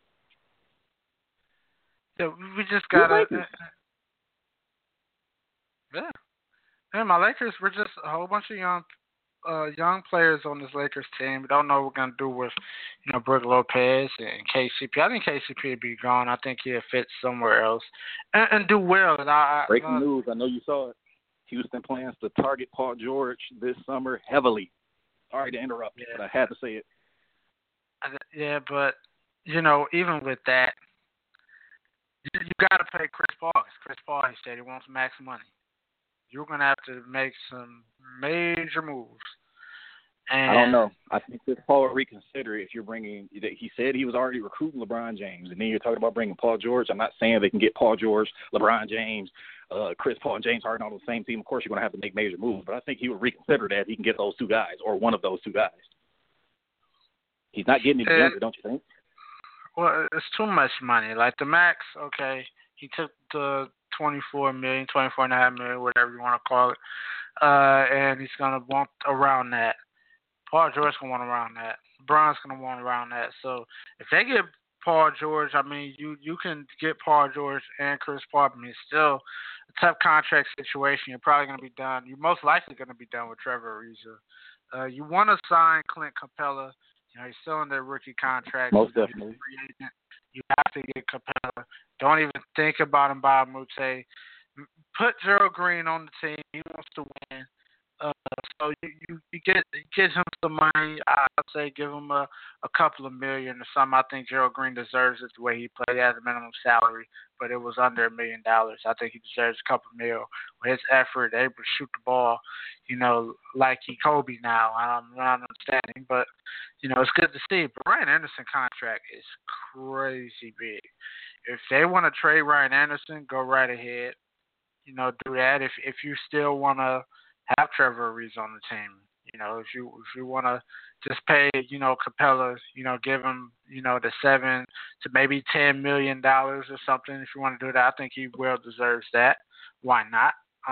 Yeah, we just got to. Yeah. Yeah, my Lakers, we're just a whole bunch of young players on this Lakers team. We don't know what we're going to do with, Brook Lopez and KCP. I think KCP would be gone. I think he'll fit somewhere else and do well. Breaking news. I know you saw it. Houston plans to target Paul George this summer heavily. Sorry to interrupt, but I had to say it. Yeah, but, even with that, you got to pay Chris Paul. Chris Paul, he said he wants max money. You're going to have to make some major moves. And I don't know. I think Chris Paul will reconsider if you're bringing – he said he was already recruiting LeBron James, and then you're talking about bringing Paul George. I'm not saying they can get Paul George, LeBron James, Chris Paul, and James Harden on the same team. Of course, you're going to have to make major moves, but I think he would reconsider that if he can get those two guys or one of those two guys. He's not getting any younger, don't you think? Well, it's too much money. Like the max, okay, he took the $24.5 million, whatever you want to call it, and he's going to want around that. Paul George going to want around that. LeBron's going to want around that. So if they get Paul George, I mean, you can get Paul George and Chris Paul. I mean, it's still a tough contract situation. You're probably going to be done. You're most likely going to be done with Trevor Ariza. You want to sign Clint Capella. He's still in their rookie contract. Most definitely. You have to get Capella. Don't even think about him, Bob Mute. Put Gerald Green on the team. He wants to win. So you get him some money. I'd say give him a couple of million or something. I think Gerald Green deserves it the way he played. He has a minimum salary, but it was under $1 million. I think he deserves a couple of mil. With his effort, able to shoot the ball, like he Kobe now. I'm not understanding, but it's good to see. But Ryan Anderson contract is crazy big. If they want to trade Ryan Anderson, go right ahead. Do that. If you still want to have Trevor Ariza on the team, if you want to just pay, Capella, give him, the $7 to maybe $10 million or something. If you want to do that, I think he well deserves that. Why not?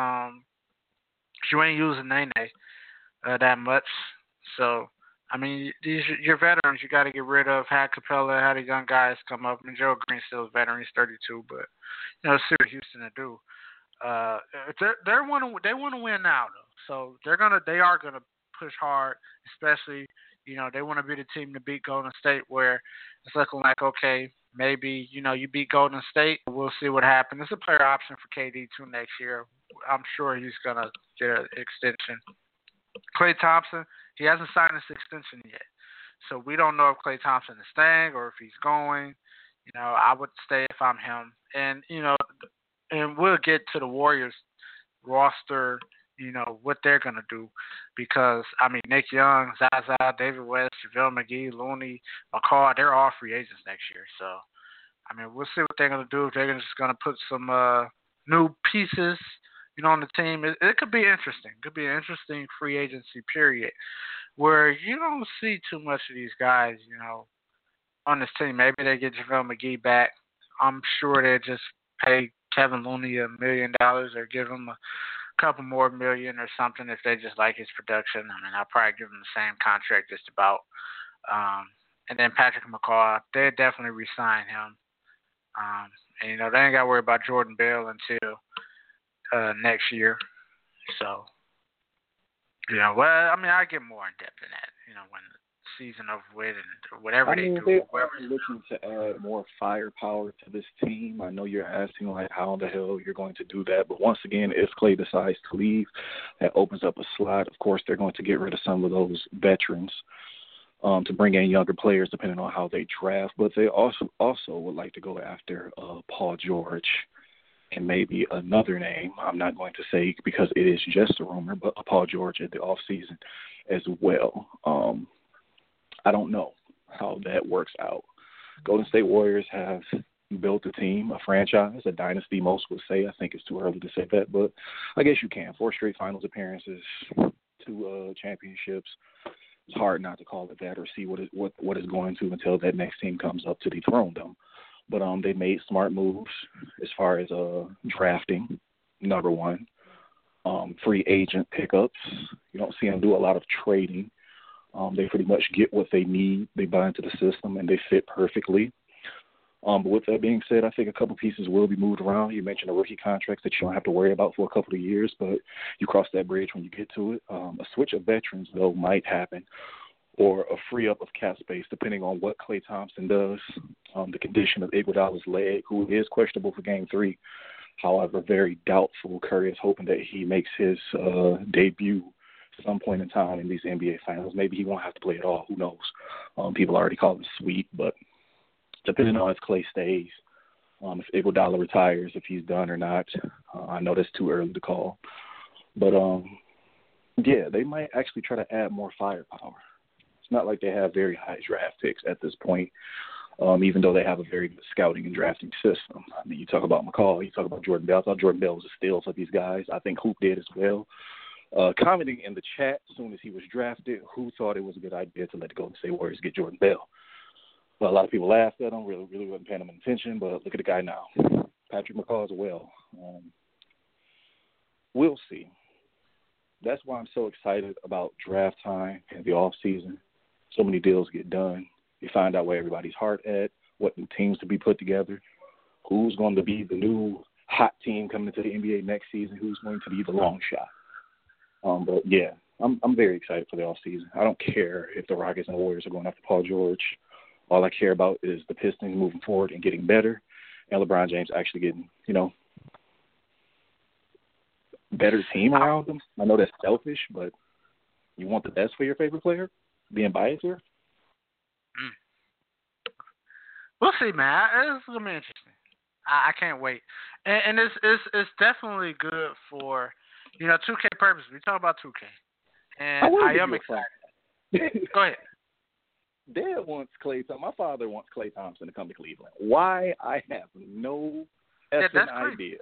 You ain't using Nene that much, so. I mean, your veterans, you got to get rid of. Had Capella, had the young guys come up. I mean, Joe Green's still a veteran. He's 32, but see what Houston to do. They want to win now though, so they are gonna push hard. Especially, they want to be the team to beat Golden State. Where it's looking like okay, maybe you beat Golden State. We'll see what happens. It's a player option for KD too next year. I'm sure he's gonna get an extension. Klay Thompson. He hasn't signed his extension yet. So we don't know if Klay Thompson is staying or if he's going. I would stay if I'm him. And, and we'll get to the Warriors roster, what they're going to do. Because, I mean, Nick Young, Zaza, David West, JaVale McGee, Looney, McCaw, they're all free agents next year. So, I mean, we'll see what they're going to do. If they're just going to put some new pieces on the team, it could be interesting. It could be an interesting free agency period where you don't see too much of these guys, on this team. Maybe they get JaVale McGee back. I'm sure they just pay Kevin Looney $1 million or give him a couple more million or something if they just like his production. I mean, I'll probably give him the same contract just about. And then Patrick McCaw, they definitely re-sign him. And, they ain't got to worry about Jordan Bell until next year. So, well, I mean, I get more in depth in that, when the season over with and whatever they do. They are looking to add more firepower to this team. I know you're asking, like, how the hell you're going to do that. But once again, if Klay decides to leave, that opens up a slot. Of course, they're going to get rid of some of those veterans to bring in younger players depending on how they draft. But they also would like to go after Paul George. and maybe another name I'm not going to say because it is just a rumor, but Paul George at the offseason as well. I don't know how that works out. Golden State Warriors have built a team, a franchise, a dynasty, most would say. I think it's too early to say that, but I guess you can. 4 straight finals appearances, 2 championships. It's hard not to call it that or see what is going to until that next team comes up to dethrone them. But they made smart moves as far as drafting, number one. Free agent pickups. You don't see them do a lot of trading. They pretty much get what they need. They buy into the system, and they fit perfectly. But with that being said, I think a couple pieces will be moved around. You mentioned the rookie contracts that you don't have to worry about for a couple of years, but you cross that bridge when you get to it. A switch of veterans, though, might happen, or a free up of cap space, depending on what Klay Thompson does. The condition of Iguodala's leg, who is questionable for Game 3, however, very doubtful. Curry is hoping that he makes his debut some point in time in these NBA Finals. Maybe he won't have to play at all. Who knows? People already call him sweet, but depending on if Klay stays, if Iguodala retires, if he's done or not, I know that's too early to call. But, yeah, they might actually try to add more firepower. It's not like they have very high draft picks at this point, even though they have a very good scouting and drafting system. I mean, you talk about McCall, you talk about Jordan Bell. I thought Jordan Bell was a steal for these guys. I think Hoop did as well. Commenting in the chat as soon as he was drafted, who thought it was a good idea to let the Golden State Warriors get Jordan Bell? Well, a lot of people laughed at him, really wasn't paying him attention, but look at the guy now. Patrick McCaw as well. We'll see. That's why I'm so excited about draft time and the off season. So many deals get done. You find out where everybody's heart at, what new teams to be put together, who's going to be the new hot team coming into the NBA next season, who's going to be the long shot. But, yeah, I'm very excited for the off season. I don't care if the Rockets and the Warriors are going after Paul George. All I care about is the Pistons moving forward and getting better, and LeBron James actually getting, better team around him. I know that's selfish, but you want the best for your favorite player? Being biased here? We'll see, man. It's going to be interesting. I can't wait. And it's definitely good for, 2K purposes. We talk about 2K. And I am excited. Go ahead. Dad wants Klay Thompson. My father wants Klay Thompson to come to Cleveland. Why? I have no effing idea.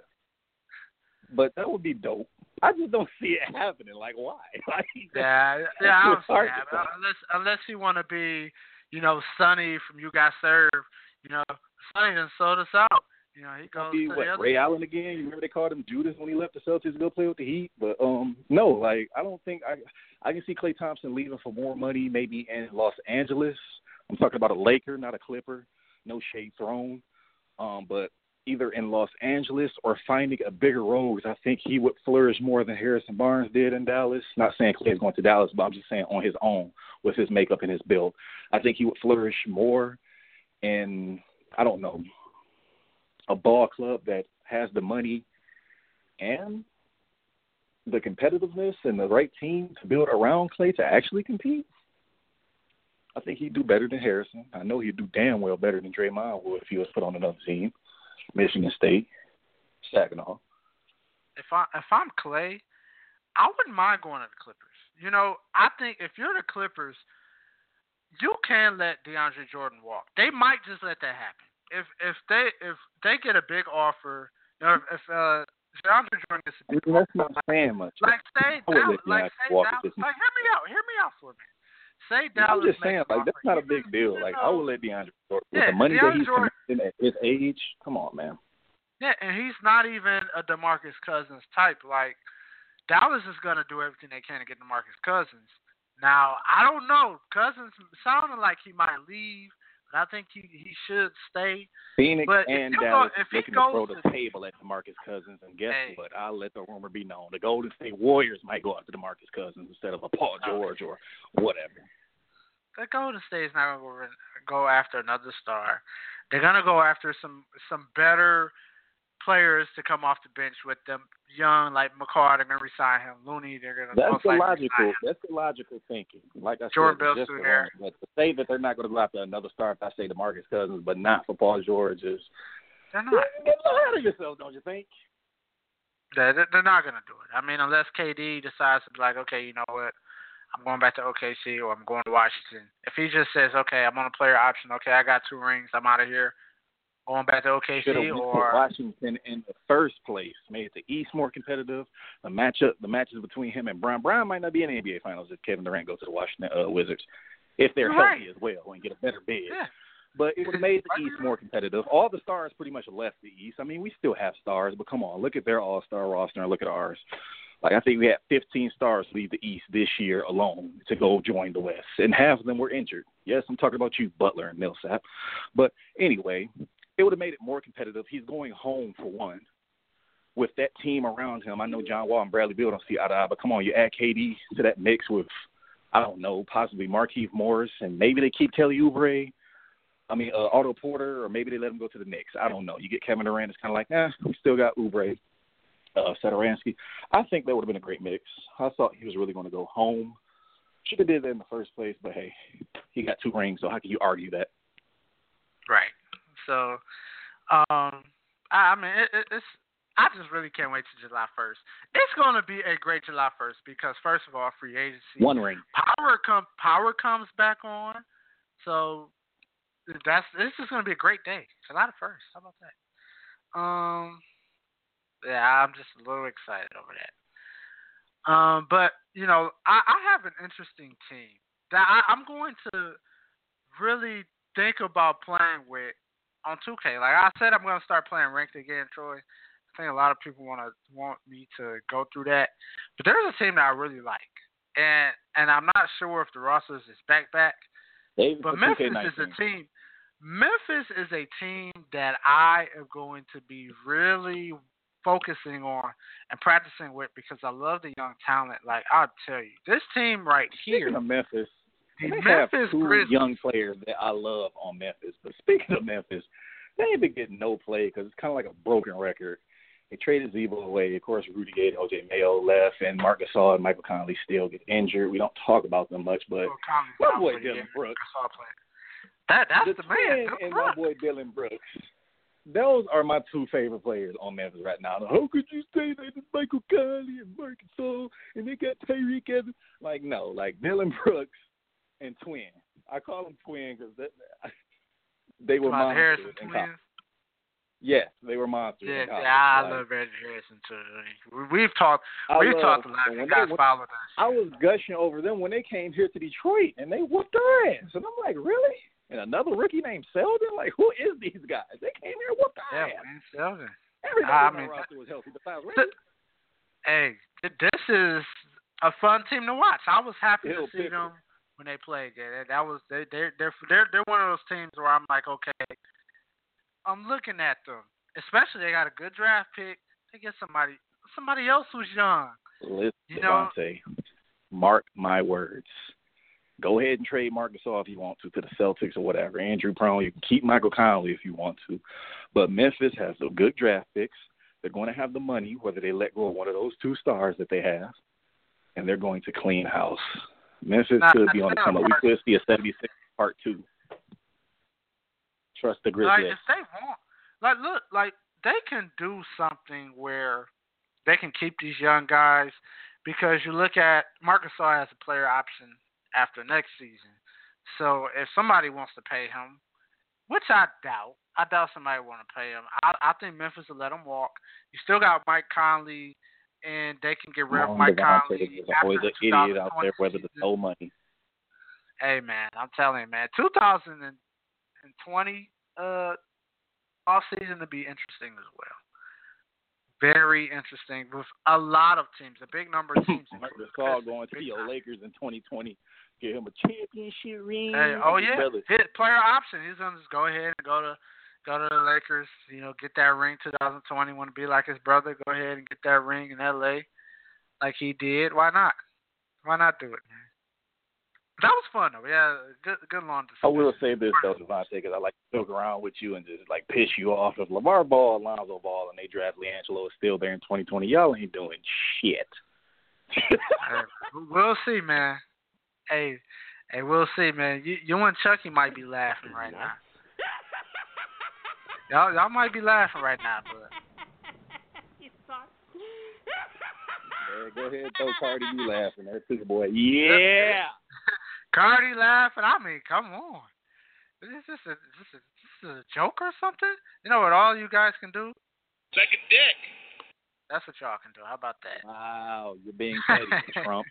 But that would be dope. I just don't see it happening. Like, why? I don't see that. Unless you want to be, Sonny from You Got Served. Sonny done sold us out. He goes to the other. Ray Allen again? You remember they called him Judas when he left the Celtics to go play with the Heat? But, no, I don't think I can see Klay Thompson leaving for more money maybe in Los Angeles. I'm talking about a Laker, not a Clipper. No shade thrown. But either in Los Angeles or finding a bigger role, because I think he would flourish more than Harrison Barnes did in Dallas. Not saying Klay's going to Dallas, but I'm just saying on his own with his makeup and his build. I think he would flourish more in, I don't know, a ball club that has the money and the competitiveness and the right team to build around Klay to actually compete. I think he'd do better than Harrison. I know he'd do damn well better than Draymond would if he was put on another team. Michigan State, Saginaw. If I'm Klay, I wouldn't mind going to the Clippers. I think if you're the Clippers, you can let DeAndre Jordan walk. They might just let that happen. If they get a big offer, if DeAndre Jordan gets a big offer, that's not saying much. Say Dallas, hear me out for a minute. Say Dallas. I'm just saying, that's not a big deal. I would let DeAndre Jordan with the money that he's committing at his age. Come on, man. Yeah, and he's not even a DeMarcus Cousins type. Dallas is gonna do everything they can to get DeMarcus Cousins. Now, I don't know. Cousins sounded like he might leave. I think he should stay. Phoenix but and Dallas looking to throw the table at DeMarcus Cousins. And guess what? I'll let the rumor be known. The Golden State Warriors might go after DeMarcus Cousins instead of a Paul George or whatever. The Golden State is not going to go after another star. They're going to go after some better players to come off the bench with them. Young, like McCall, they're going to resign him. Looney, they're going to That's the logical thinking. Like I Jordan said, Bell's there. But to say that they're not going to go after another star if I say DeMarcus Cousins, but not for Paul George is They're not. Get a little ahead of yourself, don't you think? They're not going to do it. I mean, unless KD decides to be like, okay, you know what, I'm going back to OKC or I'm going to Washington. If he just says, okay, I'm on a player option, okay, I got 2 rings, I'm out of here, going back to OKC or Washington in the first place, made the East more competitive. The matches between him and Brown. Brown might not be in the NBA Finals if Kevin Durant goes to the Washington Wizards, if they're healthy as well and get a better bid. Yeah. But it would have made the East more competitive. All the stars pretty much left the East. I mean, we still have stars, but come on, look at their all-star roster and look at ours. Like, I think we had 15 stars leave the East this year alone to go join the West, and half of them were injured. Yes, I'm talking about you, Butler and Millsap. But anyway, it would have made it more competitive. He's going home for one. With that team around him, I know John Wall and Bradley Beal don't see eye to eye, but come on, you add KD to that mix with, I don't know, possibly Markieff Morris, and maybe they keep Kelly Oubre. Otto Porter, or maybe they let him go to the Knicks. I don't know. You get Kevin Durant, it's kind of like, we still got Oubre, Satoransky. I think that would have been a great mix. I thought he was really going to go home. Should have did that in the first place, but hey, he got 2 rings, so how can you argue that? Right. So, it's. I just really can't wait till July 1st. It's going to be a great July 1st because, first of all, free agency. 1 ring. Power comes back on, so. This is going to be a great day. July 1st. How about that? Yeah, I'm just a little excited over that. But, you know, I have an interesting team that I'm going to really think about playing with on 2K. Like I said, I'm going to start playing ranked again, Troy. I think a lot of people want me to go through that. But there's a team that I really like. And I'm not sure if the roster is back. But Memphis is a team. Memphis is a team that I am going to be really focusing on and practicing with because I love the young talent. Like I'll tell you, this team right here. Speaking of Memphis, the they Memphis have 2 Grizzlies. young players that I love on Memphis. But speaking of Memphis, they ain't been getting no play because it's kind of like a broken record. They traded Zebo away. Of course, Rudy Gay and O.J. Mayo left, and Marc Gasol and Michael Conley still get injured. We don't talk about them much, but my boy Dylan Brooks. That's the the man. and my boy Dylan Brooks. Those are my 2 favorite players on Memphis right now. How could you say that it's Michael Conley and Marc Gasol and they got Tyreke Evans? Like, no, like Dylan Brooks and Twin. I call them Twin because they were monsters in college. Yes, they were monsters. Yeah, in college. I love Reggie Harrison too. We've talked a lot. You guys followed us. I was gushing over them when they came here to Detroit, and they whooped their ass. And I'm like, really? And another rookie named Selden? Like, who is these guys? They came here and whooped their ass. Yeah, Selden. Everybody on the roster was healthy besides Reggie. Hey, this is a fun team to watch. I was happy to see them when they played. Yeah, they're one of those teams where I'm like, okay, I'm looking at them. Especially they got a good draft pick. They get somebody else who's young. Listen, Devontae, mark my words. Go ahead and trade Marc Gasol if you want to the Celtics or whatever. Andrew Prone, you can keep Michael Conley if you want to. But Memphis has some good draft picks. They're going to have the money, whether they let go of one of those 2 stars that they have, and they're going to clean house. Memphis could be on the come up. We could see a 76 part 2. Trust the Grizzlies. Like, if they want, they can do something where they can keep these young guys because you look at Marc Gasol has a player option after next season. So if somebody wants to pay him, which I doubt somebody want to pay him. I think Memphis will let him walk. You still got Mike Conley, and they can get rid of Mike Conley. There's always an idiot out there, whether there's no money. Hey, man, I'm telling you, man, 2020 off season to be interesting as well. Very interesting with a lot of teams, a big number of teams. Marc Gasol going to the Lakers in 2020, get him a championship ring. Hey, his player option. He's gonna just go ahead and go to the Lakers. You know, get that ring 2020. Want to be like his brother? Go ahead and get that ring in LA, like he did. Why not? Why not do it, man? That was fun though. Yeah, good long discussion. I will say this though, Devontae, because I like to joke around with you and just like piss you off. If LeVar Ball, Lonzo Ball, and they draft LiAngelo is still there in 2020, y'all ain't doing shit. We'll see, man. Hey, we'll see, man. You and Chucky might be laughing right now. Y'all might be laughing right now, but You suck. Yeah, go ahead, throw Cardi B laughing. That Super Boy. Yeah. Cardi laughing. I mean, come on. Is this a joke or something? You know what all you guys can do? Suck a dick. That's what y'all can do. How about that? Wow, you're being petty, Trump.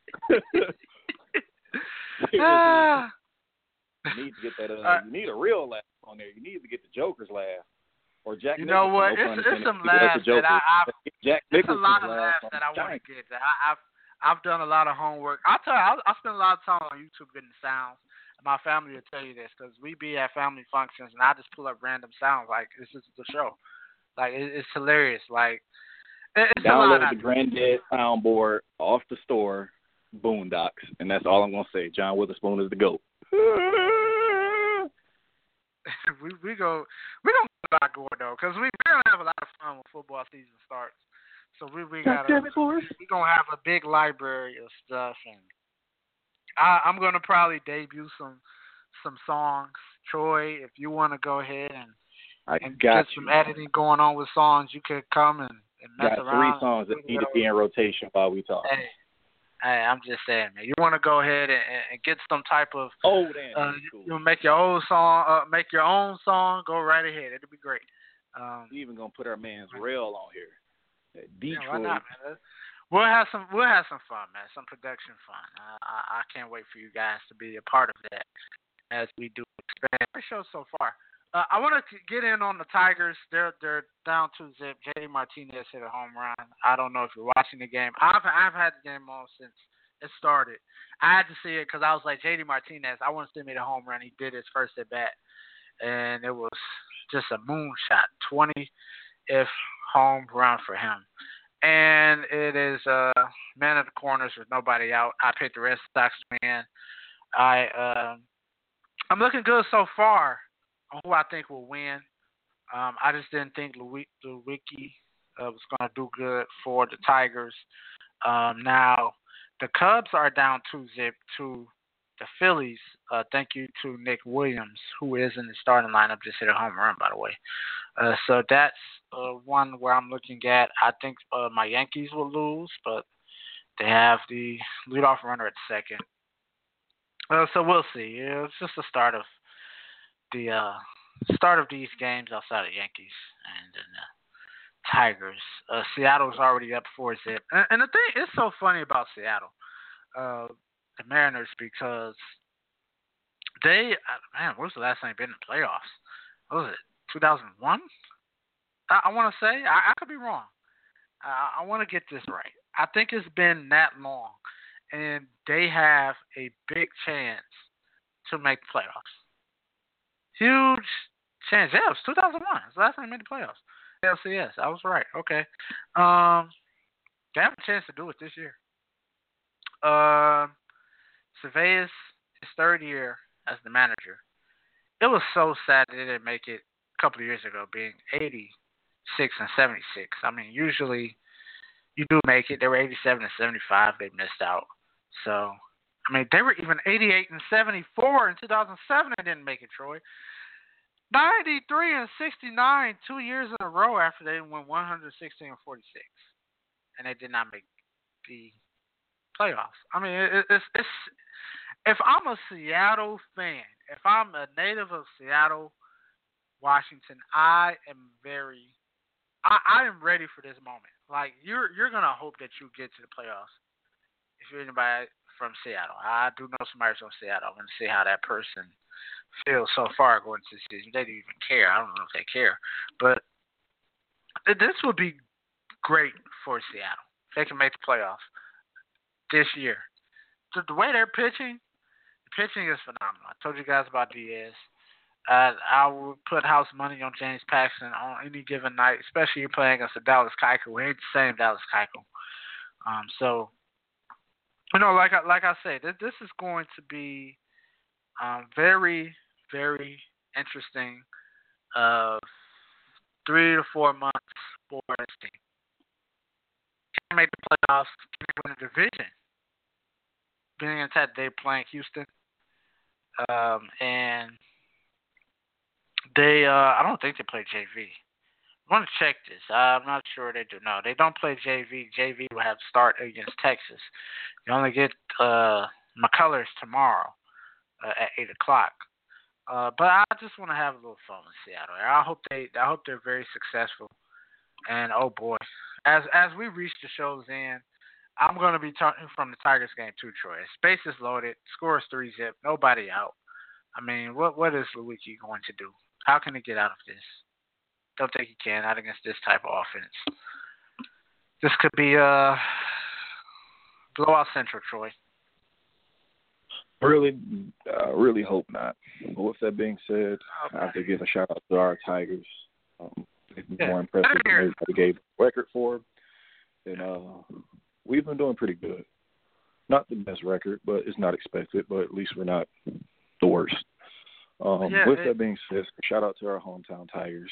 Ah. You need to get that. You need a real laugh on there. You need to get the Joker's laugh. Or Jack You know what? Nicholson, It's some laughs that Jack it's a lot of laugh laughs that I want to get. I've done a lot of homework. I'll tell you, I spend a lot of time on YouTube getting sounds. My family will tell you this because we be at family functions and I just pull up random sounds like this is the show. Like it's hilarious. Like it's download a lot. The Granddad soundboard off the store, Boondocks, and that's all I'm gonna say. John Witherspoon is the GOAT. we don't get a lot going though because we're gonna have a lot of fun when football season starts. So we're gonna have a big library of stuff, and I'm gonna probably debut some songs. Troy, if you want to go ahead and get some editing going on with songs, you could come and mess around. 3 songs that need to be in rotation while we talk. Hey, I'm just saying, man. You want to go ahead and get some type of cool. You make your own song, make your own song. Go right ahead. It'll be great. We even gonna put our man's Rail on here. Detroit. Yeah, why not, man? We'll have some fun, man. Some production fun. I can't wait for you guys to be a part of that as we do expand the show so far. I want to get in on the Tigers. They're down 2-0. JD Martinez hit a home run. I don't know if you're watching the game. I've had the game on since it started. I had to see it because I was like, JD Martinez, I want to see him hit a home run. He did his first at bat, and it was just a moonshot, 20th home run for him. And it is man at the corners with nobody out. I picked the Red Sox to win. I'm looking good so far on who I think will win. I just didn't think Lewicki was going to do good for the Tigers. Now, the Cubs are down 2-0 to the Phillies. Thank you to Nick Williams, who is in the starting lineup, just hit a home run, by the way. So that's one where I'm looking at. I think my Yankees will lose, but they have the leadoff runner at second. So we'll see. It's just the start of these games outside of Yankees and then the Tigers. Seattle's already up 4-0. And the thing is so funny about Seattle, the Mariners, because they, when was the last time they've been in the playoffs? What was it, 2001? I want to say. I could be wrong. I want to get this right. I think it's been that long, and they have a big chance to make the playoffs. Huge chance. Yeah, it was 2001. It's the last time they made the playoffs. LCS. I was right. Okay. They have a chance to do it this year. Cervantes, his third year as the manager. It was so sad they didn't make it a couple of years ago, being 86 and 76. I mean, usually you do make it. They were 87 and 75. They missed out. So, I mean, they were even 88 and 74 in 2007. They didn't make it, Troy. 93 and 69 2 years in a row after they went 116 and 46, and they did not make the playoffs. I mean, it's if I'm a Seattle fan, if I'm a native of Seattle, Washington, I am ready for this moment. Like you're gonna hope that you get to the playoffs. If you're anybody from Seattle, I do know somebody from Seattle. I'm gonna see how that person feels so far going into the season. They don't even care. I don't know if they care, but this would be great for Seattle. They can make the playoffs this year. The way they're pitching, the pitching is phenomenal. I told you guys about Diaz. I would put house money on James Paxton on any given night, especially you're playing against the Dallas Keuchel. We ain't the same Dallas Keuchel. So, like I said, this is going to be very, very interesting 3 to 4 months for this team. Can they make the playoffs? Can they win the division? Being intact, they're playing Houston. And They, I don't think they play JV. I want to check this. I'm not sure they do. No, they don't play JV. JV will have to start against Texas. You only get McCullers tomorrow at 8 o'clock. But I just want to have a little fun with Seattle. I hope they're very successful. And oh boy, as we reach the show's end, I'm going to be talking from the Tigers game too, Troy. Space is loaded. Score is 3-zip. Nobody out. I mean, what is Lewicki going to do? How can he get out of this? Don't think he can, not against this type of offense. This could be blowout central, Troy. Really hope not. But with that being said, I have to give a shout out to our Tigers. They've been more impressive than everybody gave a record for. And we've been doing pretty good. Not the best record, but it's not expected. But at least we're not the worst. With that being said, shout out to our hometown Tigers.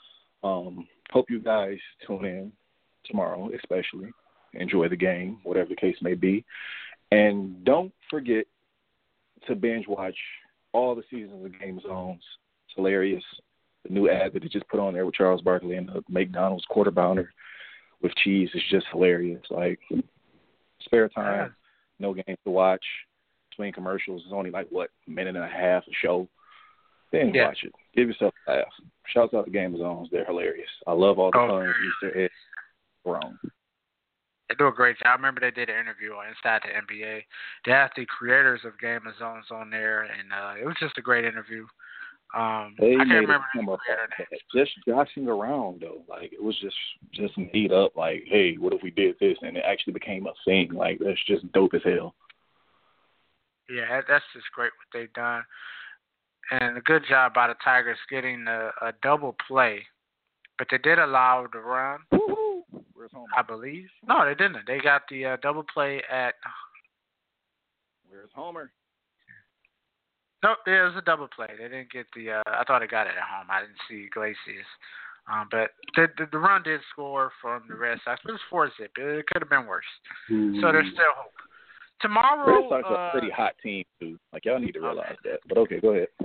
Hope you guys tune in tomorrow, especially. Enjoy the game, whatever the case may be. And don't forget to binge watch all the seasons of Game Zones. It's hilarious. The new ad that they just put on there with Charles Barkley and the McDonald's quarter pounder with cheese is just hilarious. Like, spare time, no games to watch, between commercials. It's only like, minute and a half a show. Then watch it. Give yourself a laugh. Shouts out to Game Zones. They're hilarious. I love all the fun Easter eggs. Wrong. They do a great job. I remember they did an interview on Inside the NBA. They had the creators of Game of Zones on there, and it was just a great interview. I can't remember just joshing around though. Like, it was just made up. Like, hey, what if we did this? And it actually became a thing. Like, that's just dope as hell. Yeah, that's just great what they've done, and a good job by the Tigers getting a double play. But they did allow the run. Where's Homer? I believe. No, they didn't. They got the double play at. Where's Homer? No, it was a double play. They didn't get the. I thought they got it at home. I didn't see Iglesias. But the run did score from the Red Sox. But it was 4-zip. It could have been worse. So there's still hope. Tomorrow. Red Sox are a pretty hot team too. Like, y'all need to realize that. But okay, go ahead.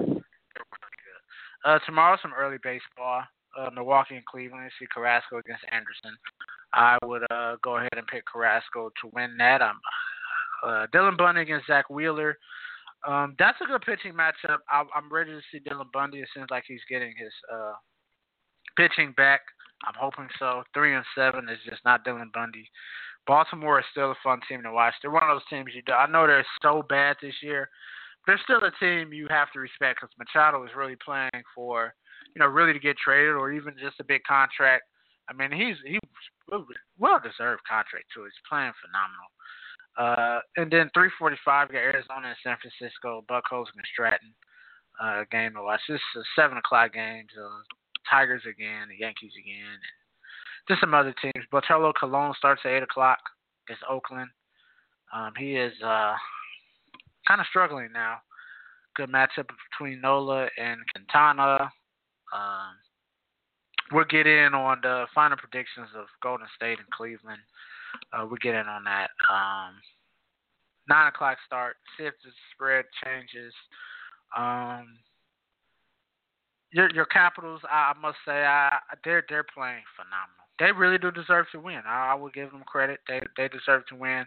Tomorrow, some early baseball. Milwaukee and Cleveland. See Carrasco against Anderson. I would go ahead and pick Carrasco to win that. Dylan Bundy against Zach Wheeler. That's a good pitching matchup. I'm ready to see Dylan Bundy. It seems like he's getting his pitching back. I'm hoping so. 3-7 is just not Dylan Bundy. Baltimore is still a fun team to watch. They're one of those teams I know they're so bad this year. But they're still a team you have to respect because Machado is really playing for, really to get traded or even just a big contract. I mean, he's well-deserved contract, too. He's playing phenomenal. And then 3:45, got Arizona and San Francisco, Buckholz and Stratton game to watch. This is a 7 o'clock game. Tigers again, the Yankees again, and just some other teams. Bartolo Colon starts at 8 o'clock against Oakland. He is kind of struggling now. Good matchup between Nola and Quintana. We'll get in on the final predictions of Golden State and Cleveland. We'll get in on that. 9 o'clock start. See if the spread changes. Your Capitals, I must say, they're playing phenomenal. They really do deserve to win. I will give them credit. They deserve to win.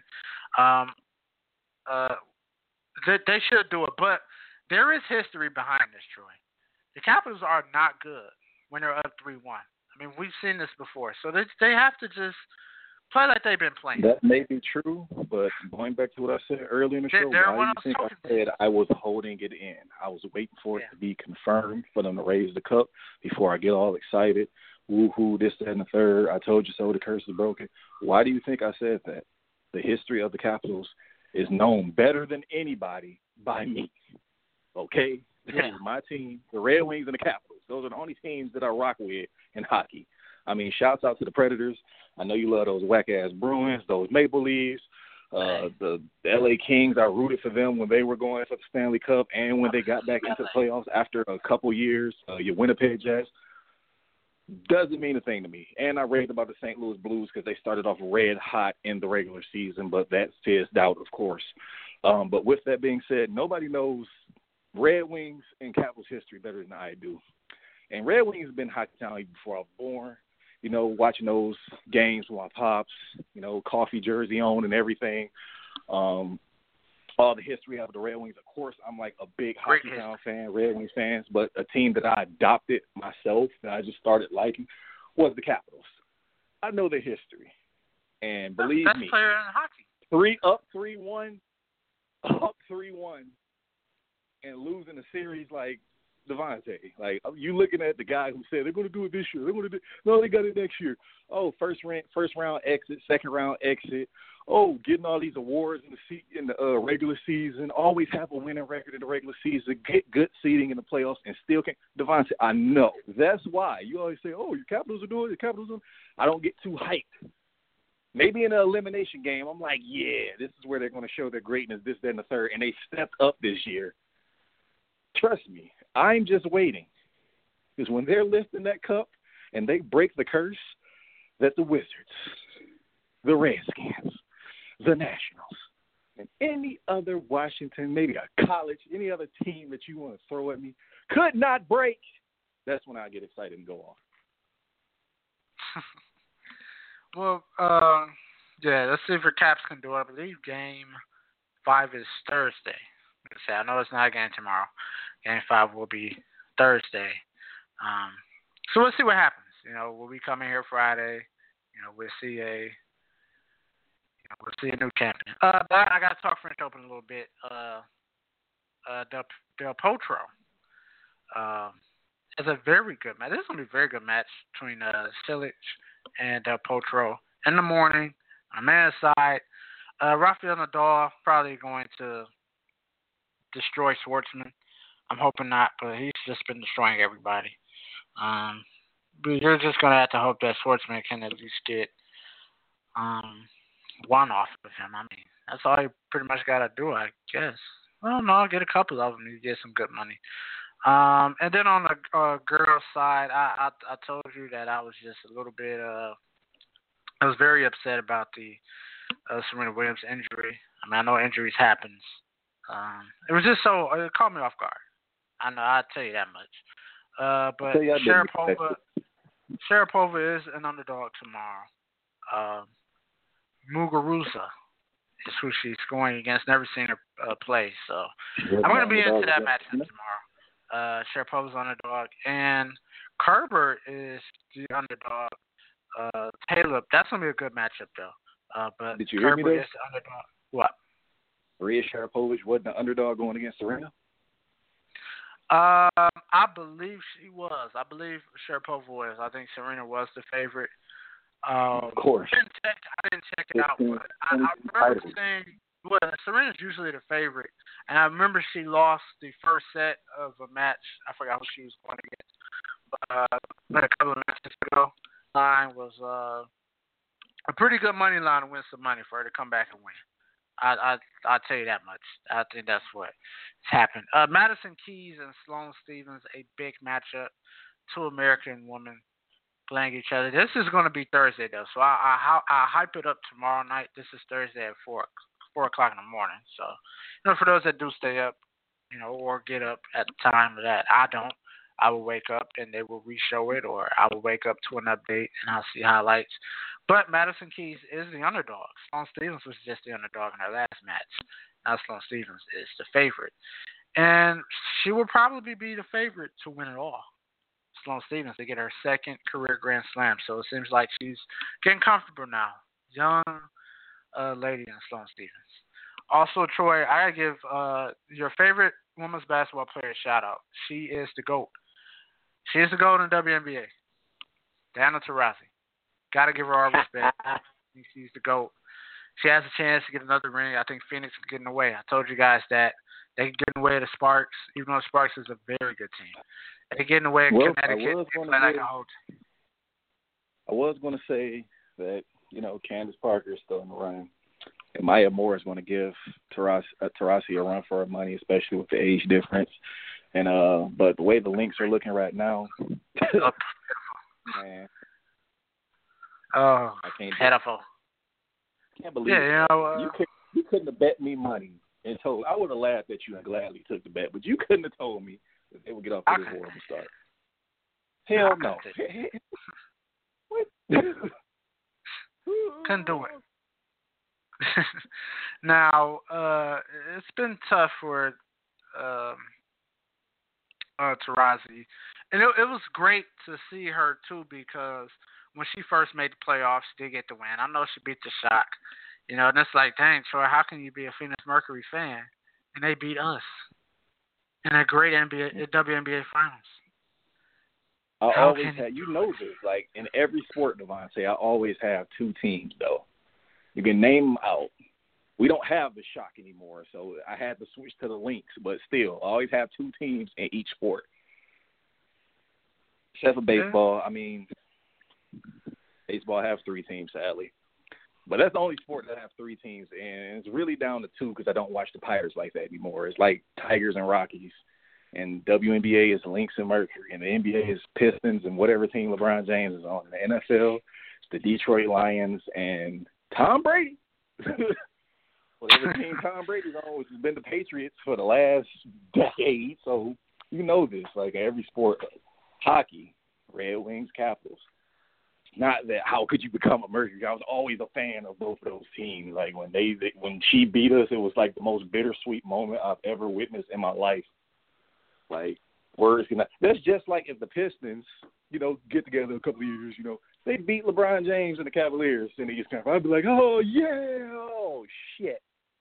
They should do it, but there is history behind this, Troy. The Capitals are not good when they're up 3-1. I mean, we've seen this before. So they have to just play like they've been playing. That may be true, but going back to what I said earlier in the show, why do you think I said I was holding it in? I was waiting for it to be confirmed for them to raise the cup before I get all excited. Woo-hoo, this, that, and the third. I told you so, the curse is broken. Why do you think I said that? The history of the Capitals is known better than anybody by me. Okay? This is my team, the Red Wings and the Capitals. Those are the only teams that I rock with in hockey. I mean, shouts out to the Predators. I know you love those whack-ass Bruins, those Maple Leafs, the L.A. Kings. I rooted for them when they were going for the Stanley Cup and when they got back into the playoffs after a couple years. Your Winnipeg Jets. Doesn't mean a thing to me. And I raved about the St. Louis Blues because they started off red hot in the regular season, but that's fizzed out, of course. But with that being said, nobody knows Red Wings and Capitals history better than I do. And Red Wings has been Hockey Town even before I was born. You know, watching those games with my pops, you know, coffee jersey on and everything. All the history of the Red Wings. Of course, I'm like a big Hockey Town fan, Red Wings fans, but a team that I adopted myself that I just started liking was the Capitals. I know their history. And believe best me, player in hockey. up 3-1, and losing a series like Devontae. Like, you looking at the guy who said they're going to do it this year. No, they got it next year. Oh, first round exit, second round exit. Oh, getting all these awards in the regular season. Always have a winning record in the regular season. Get good seeding in the playoffs and still can't. Devontae, I know. That's why you always say, "Oh, your Capitals are doing it. Your Capitals are." I don't get too hyped. Maybe in an elimination game, I'm like, yeah, this is where they're going to show their greatness, this, that, and the third. And they stepped up this year. Trust me, I'm just waiting. Because when they're lifting that cup and they break the curse that the Wizards, the Redskins, the Nationals, and any other Washington, maybe a college, any other team that you want to throw at me could not break, that's when I get excited and go off. Well, yeah, let's see if your Caps can do it. I believe Game 5 is Thursday. I know it's not a game tomorrow. Game 5 will be Thursday. So we'll see what happens. You know, we'll be coming here Friday. You know, we'll see a new champion. But I got to talk French Open a little bit. Del Potro. It's a very good match. This is going to be a very good match between Cilic and Del Potro in the morning. On the man's side, Rafael Nadal probably going to destroy Schwartzman. I'm hoping not, but he's just been destroying everybody. But you're just going to have to hope that Schwartzman can at least get one off of him. I mean, that's all you pretty much got to do, I guess. Well, no, get a couple of them. You get some good money. And then on the girls' side, I told you that I was just a little bit I was very upset about the Serena Williams injury. I mean, I know injuries happens. It was just it caught me off guard. I know, I'll tell you that much. But Sharapova is an underdog tomorrow. Muguruza is who she's going against. Never seen her play, so I'm going to be into that matchup tomorrow. Sharapova's underdog, and Kerber is the underdog. Taylor, that's going to be a good matchup, though. But did you hear Kerber me, though? is the underdog. What? Maria Sharapova wasn't the underdog going against Serena? I believe she was. I believe Sharapova was. I think Serena was the favorite. Of course. I didn't check it out, but I remember saying, well, Serena's usually the favorite. And I remember she lost the first set of a match. I forgot who she was going against. But a couple of matches ago, line was a pretty good money line to win some money for her to come back and win. I'll tell you that much. I think that's what's happened. Madison Keys and Sloane Stephens, a big matchup. Two American women playing each other. This is going to be Thursday, though, so I hype it up tomorrow night. This is Thursday at 4 o'clock in the morning. So, you know, for those that do stay up, you know, or get up at the time of that, I don't. I will wake up and they will re-show it, or I will wake up to an update and I'll see highlights. But Madison Keys is the underdog. Sloane Stephens was just the underdog in her last match. Now Sloane Stephens is the favorite. And she will probably be the favorite to win it all. Sloane Stephens to get her second career Grand Slam. So it seems like she's getting comfortable now. Young lady in Sloane Stephens. Also, Troy, I gotta give your favorite women's basketball player a shout out. She is the GOAT. She is the GOAT in WNBA. Diana Taurasi. Gotta give her all respect. She's the GOAT. She has a chance to get another ring. I think Phoenix can get in the way. I told you guys that they can get in the way of the Sparks, even though Sparks is a very good team. They get in the way of Connecticut. I was going to say that, you know, Candace Parker is still in the running. And Maya Moore is going to give Taurasi a run for her money, especially with the age difference. And but the way the Lynx are looking right now, man. Oh, I can't pitiful. Can't believe it. You know, you couldn't have bet me money and told. I would have laughed at you and gladly took the bet, but you couldn't have told me that they would get off to this horrible start. Hell no. What? Couldn't do it. Now, it's been tough for Taurasi. And it was great to see her, too, because when she first made the playoffs, she did get the win. I know she beat the Shock. You know, and it's like, dang, Troy, how can you be a Phoenix Mercury fan and they beat us in a great WNBA Finals? I always have, you know this, like in every sport, Devontae, I always have two teams, though. You can name them out. We don't have the Shock anymore, so I had to switch to the Lynx, but still, I always have two teams in each sport. Except for baseball, I mean, baseball has three teams, sadly. But that's the only sport that has three teams, and it's really down to two because I don't watch the Pirates like that anymore. It's like Tigers and Rockies, and WNBA is Lynx and Mercury, and the NBA is Pistons and whatever team LeBron James is on. The NFL, it's the Detroit Lions and Tom Brady. Whatever team Tom Brady's on, which has been the Patriots for the last decade. So you know this, like every sport, hockey, Red Wings, Capitals. Not that how could you become a Mercury? I was always a fan of both of those teams. Like when when she beat us, it was like the most bittersweet moment I've ever witnessed in my life. Like words cannot. That's just like if the Pistons, you know, get together a couple of years, you know, they beat LeBron James and the Cavaliers in the East Conference. I'd be like, oh yeah, oh shit.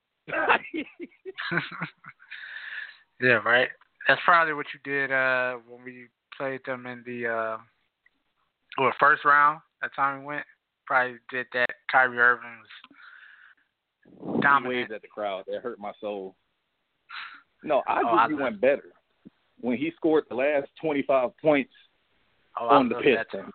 Yeah, right. That's probably what you did when we played them in the first round. That time we went, probably did that. Kyrie Irving was dominant. He waved at the crowd. That hurt my soul. No, I give you one better. When he scored the last 25 points on the Pistons.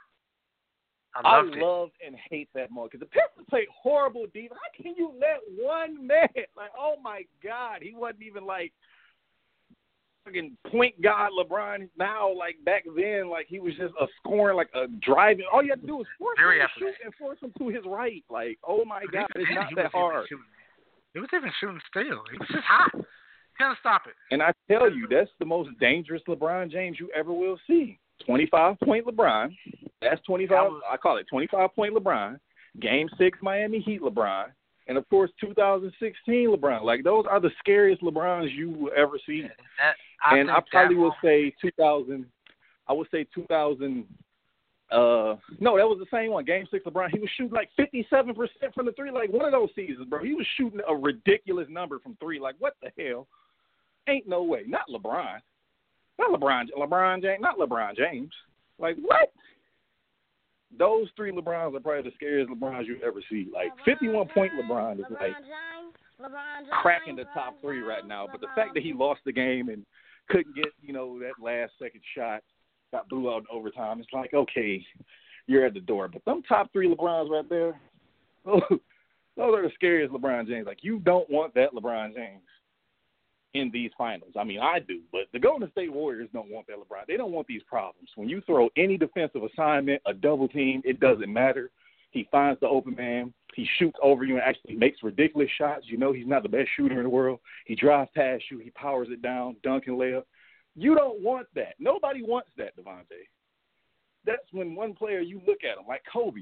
I love and hate that moment because the Pistons played horrible defense. How can you let one man, like, oh my God, he wasn't even like fucking point guard LeBron now, like back then, like he was just a scoring, like a driving. All you have to do is force him to shoot and force him to his right. Like, oh my God, it's not that hard. He was even shooting still. He was just hot. Can't stop it. And I tell you, that's the most dangerous LeBron James you ever will see. 25-point LeBron. That's 25. I call it 25-point LeBron. Game 6 Miami Heat LeBron. And, of course, 2016 LeBron. Like, those are the scariest LeBrons you will ever see. And I probably will say 2000. I would say 2000. No, that was the same one. Game 6 LeBron. He was shooting like 57% from the three. Like, one of those seasons, bro. He was shooting a ridiculous number from three. Like, what the hell? Ain't no way. Not LeBron. Not LeBron James. Not LeBron James. Like, what? Those three LeBrons are probably the scariest LeBrons you ever see. Like, 51-point LeBron is like cracking the top three right now. But the fact that he lost the game and couldn't get, you know, that last second shot, got blew out in overtime, it's like, okay, you're at the door. But them top three LeBrons right there, those are the scariest LeBron James. Like, you don't want that LeBron James in these finals. I mean, I do, but the Golden State Warriors don't want that LeBron. They don't want these problems. When you throw any defensive assignment, a double team, it doesn't matter. He finds the open man. He shoots over you and actually makes ridiculous shots. You know he's not the best shooter in the world. He drives past you. He powers it down, dunk and layup. You don't want that. Nobody wants that, Devontae. That's when one player, you look at him like Kobe.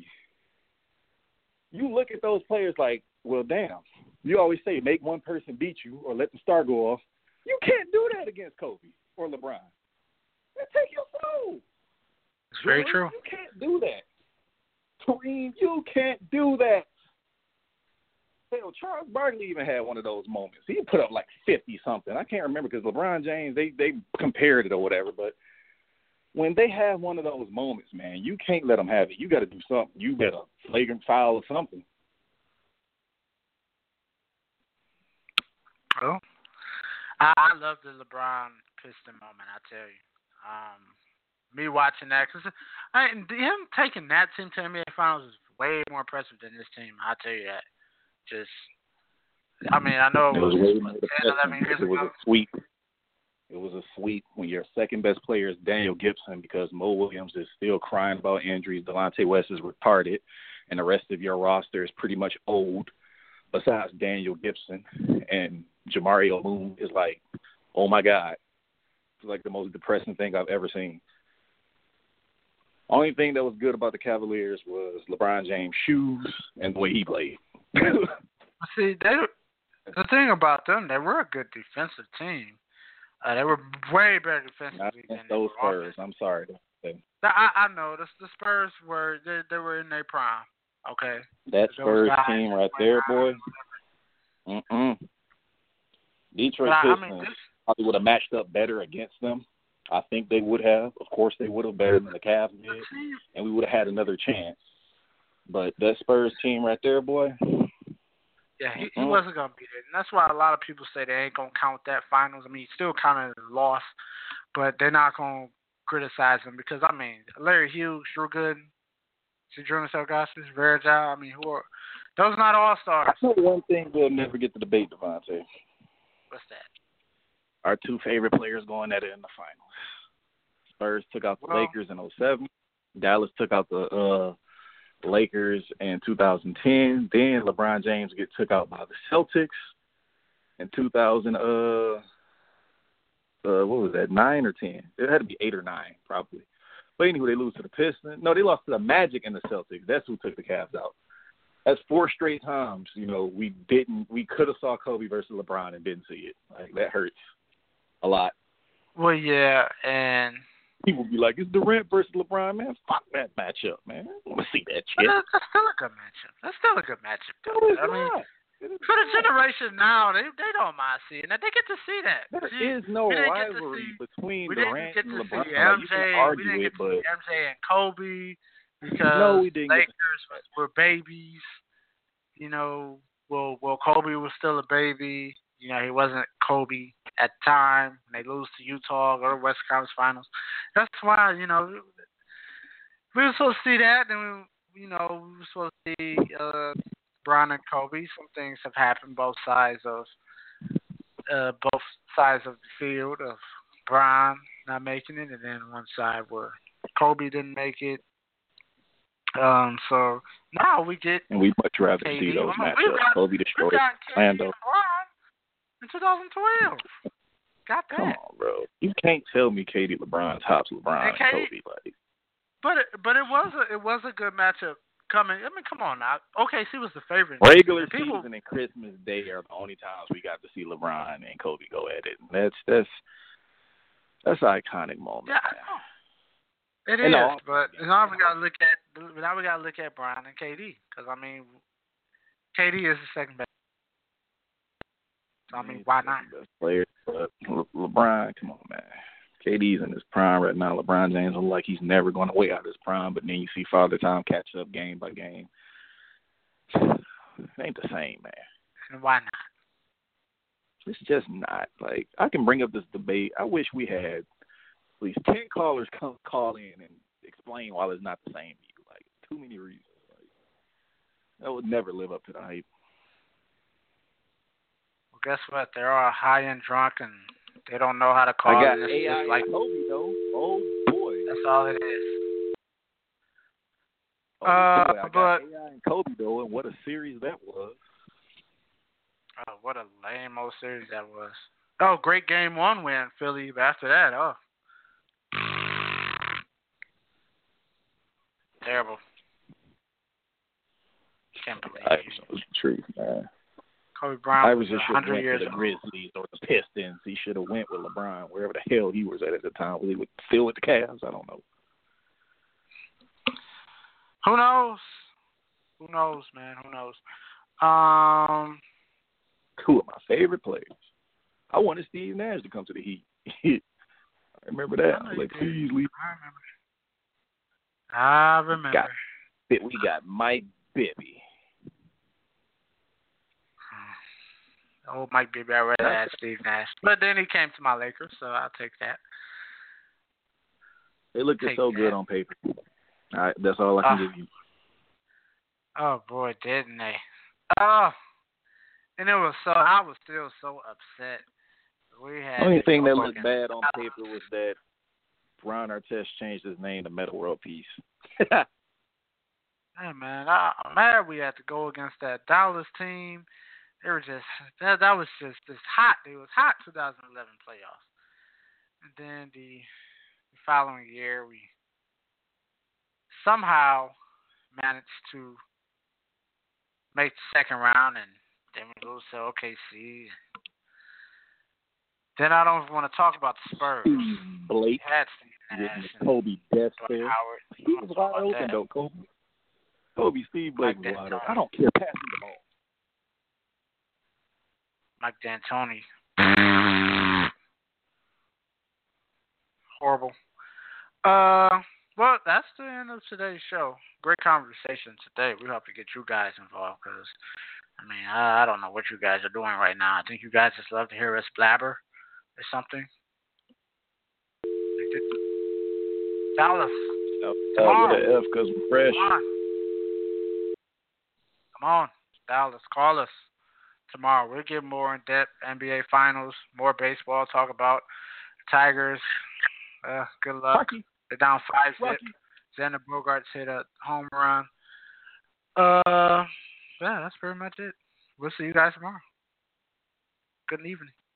You look at those players like, well, damn. You always say make one person beat you or let the star go off. You can't do that against Kobe or LeBron. That take your soul. It's very true. You can't do that. Kareem, you can't do that. Hell, Charles Barkley even had one of those moments. He put up like 50-something. I can't remember because LeBron James, they compared it or whatever. But when they have one of those moments, man, you can't let them have it. You got to do something. You got a flagrant foul or something. Well, I love the LeBron Piston moment, I tell you. Me watching that, because him taking that team to NBA Finals is way more impressive than this team, I'll tell you that. I know it was 10, 11 years ago. It was a sweep. It was a sweep when your second best player is Daniel Gibson because Mo Williams is still crying about injuries. Delonte West is retarded, and the rest of your roster is pretty much old besides Daniel Gibson. And Jamario Moon is like, oh, my God. It's like the most depressing thing I've ever seen. Only thing that was good about the Cavaliers was LeBron James' shoes and the way he played. See, the thing about them, they were a good defensive team. They were way better defensively than those Spurs. I'm sorry. I know the Spurs they were in their prime. Okay. That Spurs team right there, boy. Detroit Pistons probably would have matched up better against them. I think they would have. Of course, they would have better than the Cavs did, and we would have had another chance. But that Spurs team right there, boy. Yeah, he wasn't going to beat it. And that's why a lot of people say they ain't going to count that finals. I mean, he still counted as a loss, but they're not going to criticize him because, I mean, Larry Hughes, Drew Gooden, Zydrunas Ilgauskas, Virgil, I mean, those are not all-stars. I know one thing we'll never get to debate, Devontae. What's that? Our two favorite players going at it in the finals. Spurs took out the Lakers in 2007. Dallas took out the Lakers in 2010. Then LeBron James took out by the Celtics in 2000. What was that? 9 or 10? It had to be 8 or 9, probably. But anyway, they lose to the Pistons. No, they lost to the Magic and the Celtics. That's who took the Cavs out. That's 4 straight times. You know, we could have saw Kobe versus LeBron and didn't see it. Like, that hurts a lot. Well, yeah, and people be like, it's Durant versus LeBron, man. Fuck that matchup, man. I don't want to see that shit. That's still a good matchup. Though. I mean, for the generation now, they don't mind seeing that. They get to see that. There is no rivalry between Durant and LeBron. MJ, you can argue we didn't get it, to but see MJ and Kobe because we didn't Lakers were babies. You know, well, Kobe was still a baby. You know, he wasn't Kobe at the time. When they lose to Utah, go to West Conference Finals. That's why, you know, we were supposed to see that. And, we were supposed to see Bron and Kobe. Some things have happened both sides of the field of Bron not making it, and then one side where Kobe didn't make it. So now we get. And we'd much rather KD. see those matchups. Kobe destroyed Orlando. In 2012. Got that. Come on, bro. You can't tell me KD LeBron tops LeBron and Kobe. Like. But it was a good matchup coming. I mean, come on now. OKC was the favorite. Regular season and Christmas Day are the only times we got to see LeBron and Kobe go at it. That's an iconic moment. Yeah, I know. It is, but now we got to look at Bron and KD because I mean, KD is the second best. So, I mean, why not? Best player, but LeBron, come on, man. KD's in his prime right now. LeBron James looks like he's never going away out of his prime, but then you see Father Time catch up game by game. It ain't the same, man. And why not? It's just not. Like, I can bring up this debate. I wish we had at least 10 callers call in and explain why it's not the same view. Like, too many reasons. Like, that would never live up to the hype. Well, guess what? They're all high and drunk, and they don't know how to call it. I got it. AI like Kobe, though. Oh, boy. That's all it is. But I got AI and Kobe, though, and what a series that was. Oh, what a lame old series that was. Oh, great game 1 win, Philly. But after that, terrible. Can't believe it. That's the truth, man. Kobe Bryant was just 100 years old. The Grizzlies or the Pistons. He should have went with LeBron, wherever the hell he was at the time. Was he still with the Cavs? I don't know. Who knows? Who knows, man? Who knows? Two of my favorite players. I wanted Steve Nash to come to the Heat. I remember that. I was like, please leave. I remember. We got Mike Bibby. Oh, Mike Bibby. I'd rather have Steve Nash. But then he came to my Lakers, so I'll take that. They looked so good on paper. All right, that's all I can give you. Oh, boy, didn't they? Oh. And I was still so upset. The only thing that looked bad on paper was that Ron Artest changed his name to Metal World Peace. Hey, man, I'm mad we had to go against that Dallas team. They were just that was just hot. It was hot 2011 playoffs. And then the following year we somehow managed to make the second round, and then we lose to OKC. Then I don't want to talk about the Spurs. Blake had Steve getting Nash the Kobe death and stare. Howard. He was wide open, though, Kobe. Steve Blake was wide open. I don't care. Pass him the ball. Mike D'Antoni. Horrible. Well, that's the end of today's show. Great conversation today. We hope to get you guys involved because, I don't know what you guys are doing right now. I think you guys just love to hear us blabber or something. Dallas. With an F because we're fresh. Come on, Dallas. Call us tomorrow. We'll get more in-depth NBA Finals, more baseball, talk about Tigers. Good luck. Rocky. They're down 5-zip. Xander Bogaerts hit a home run. Yeah, that's pretty much it. We'll see you guys tomorrow. Good evening.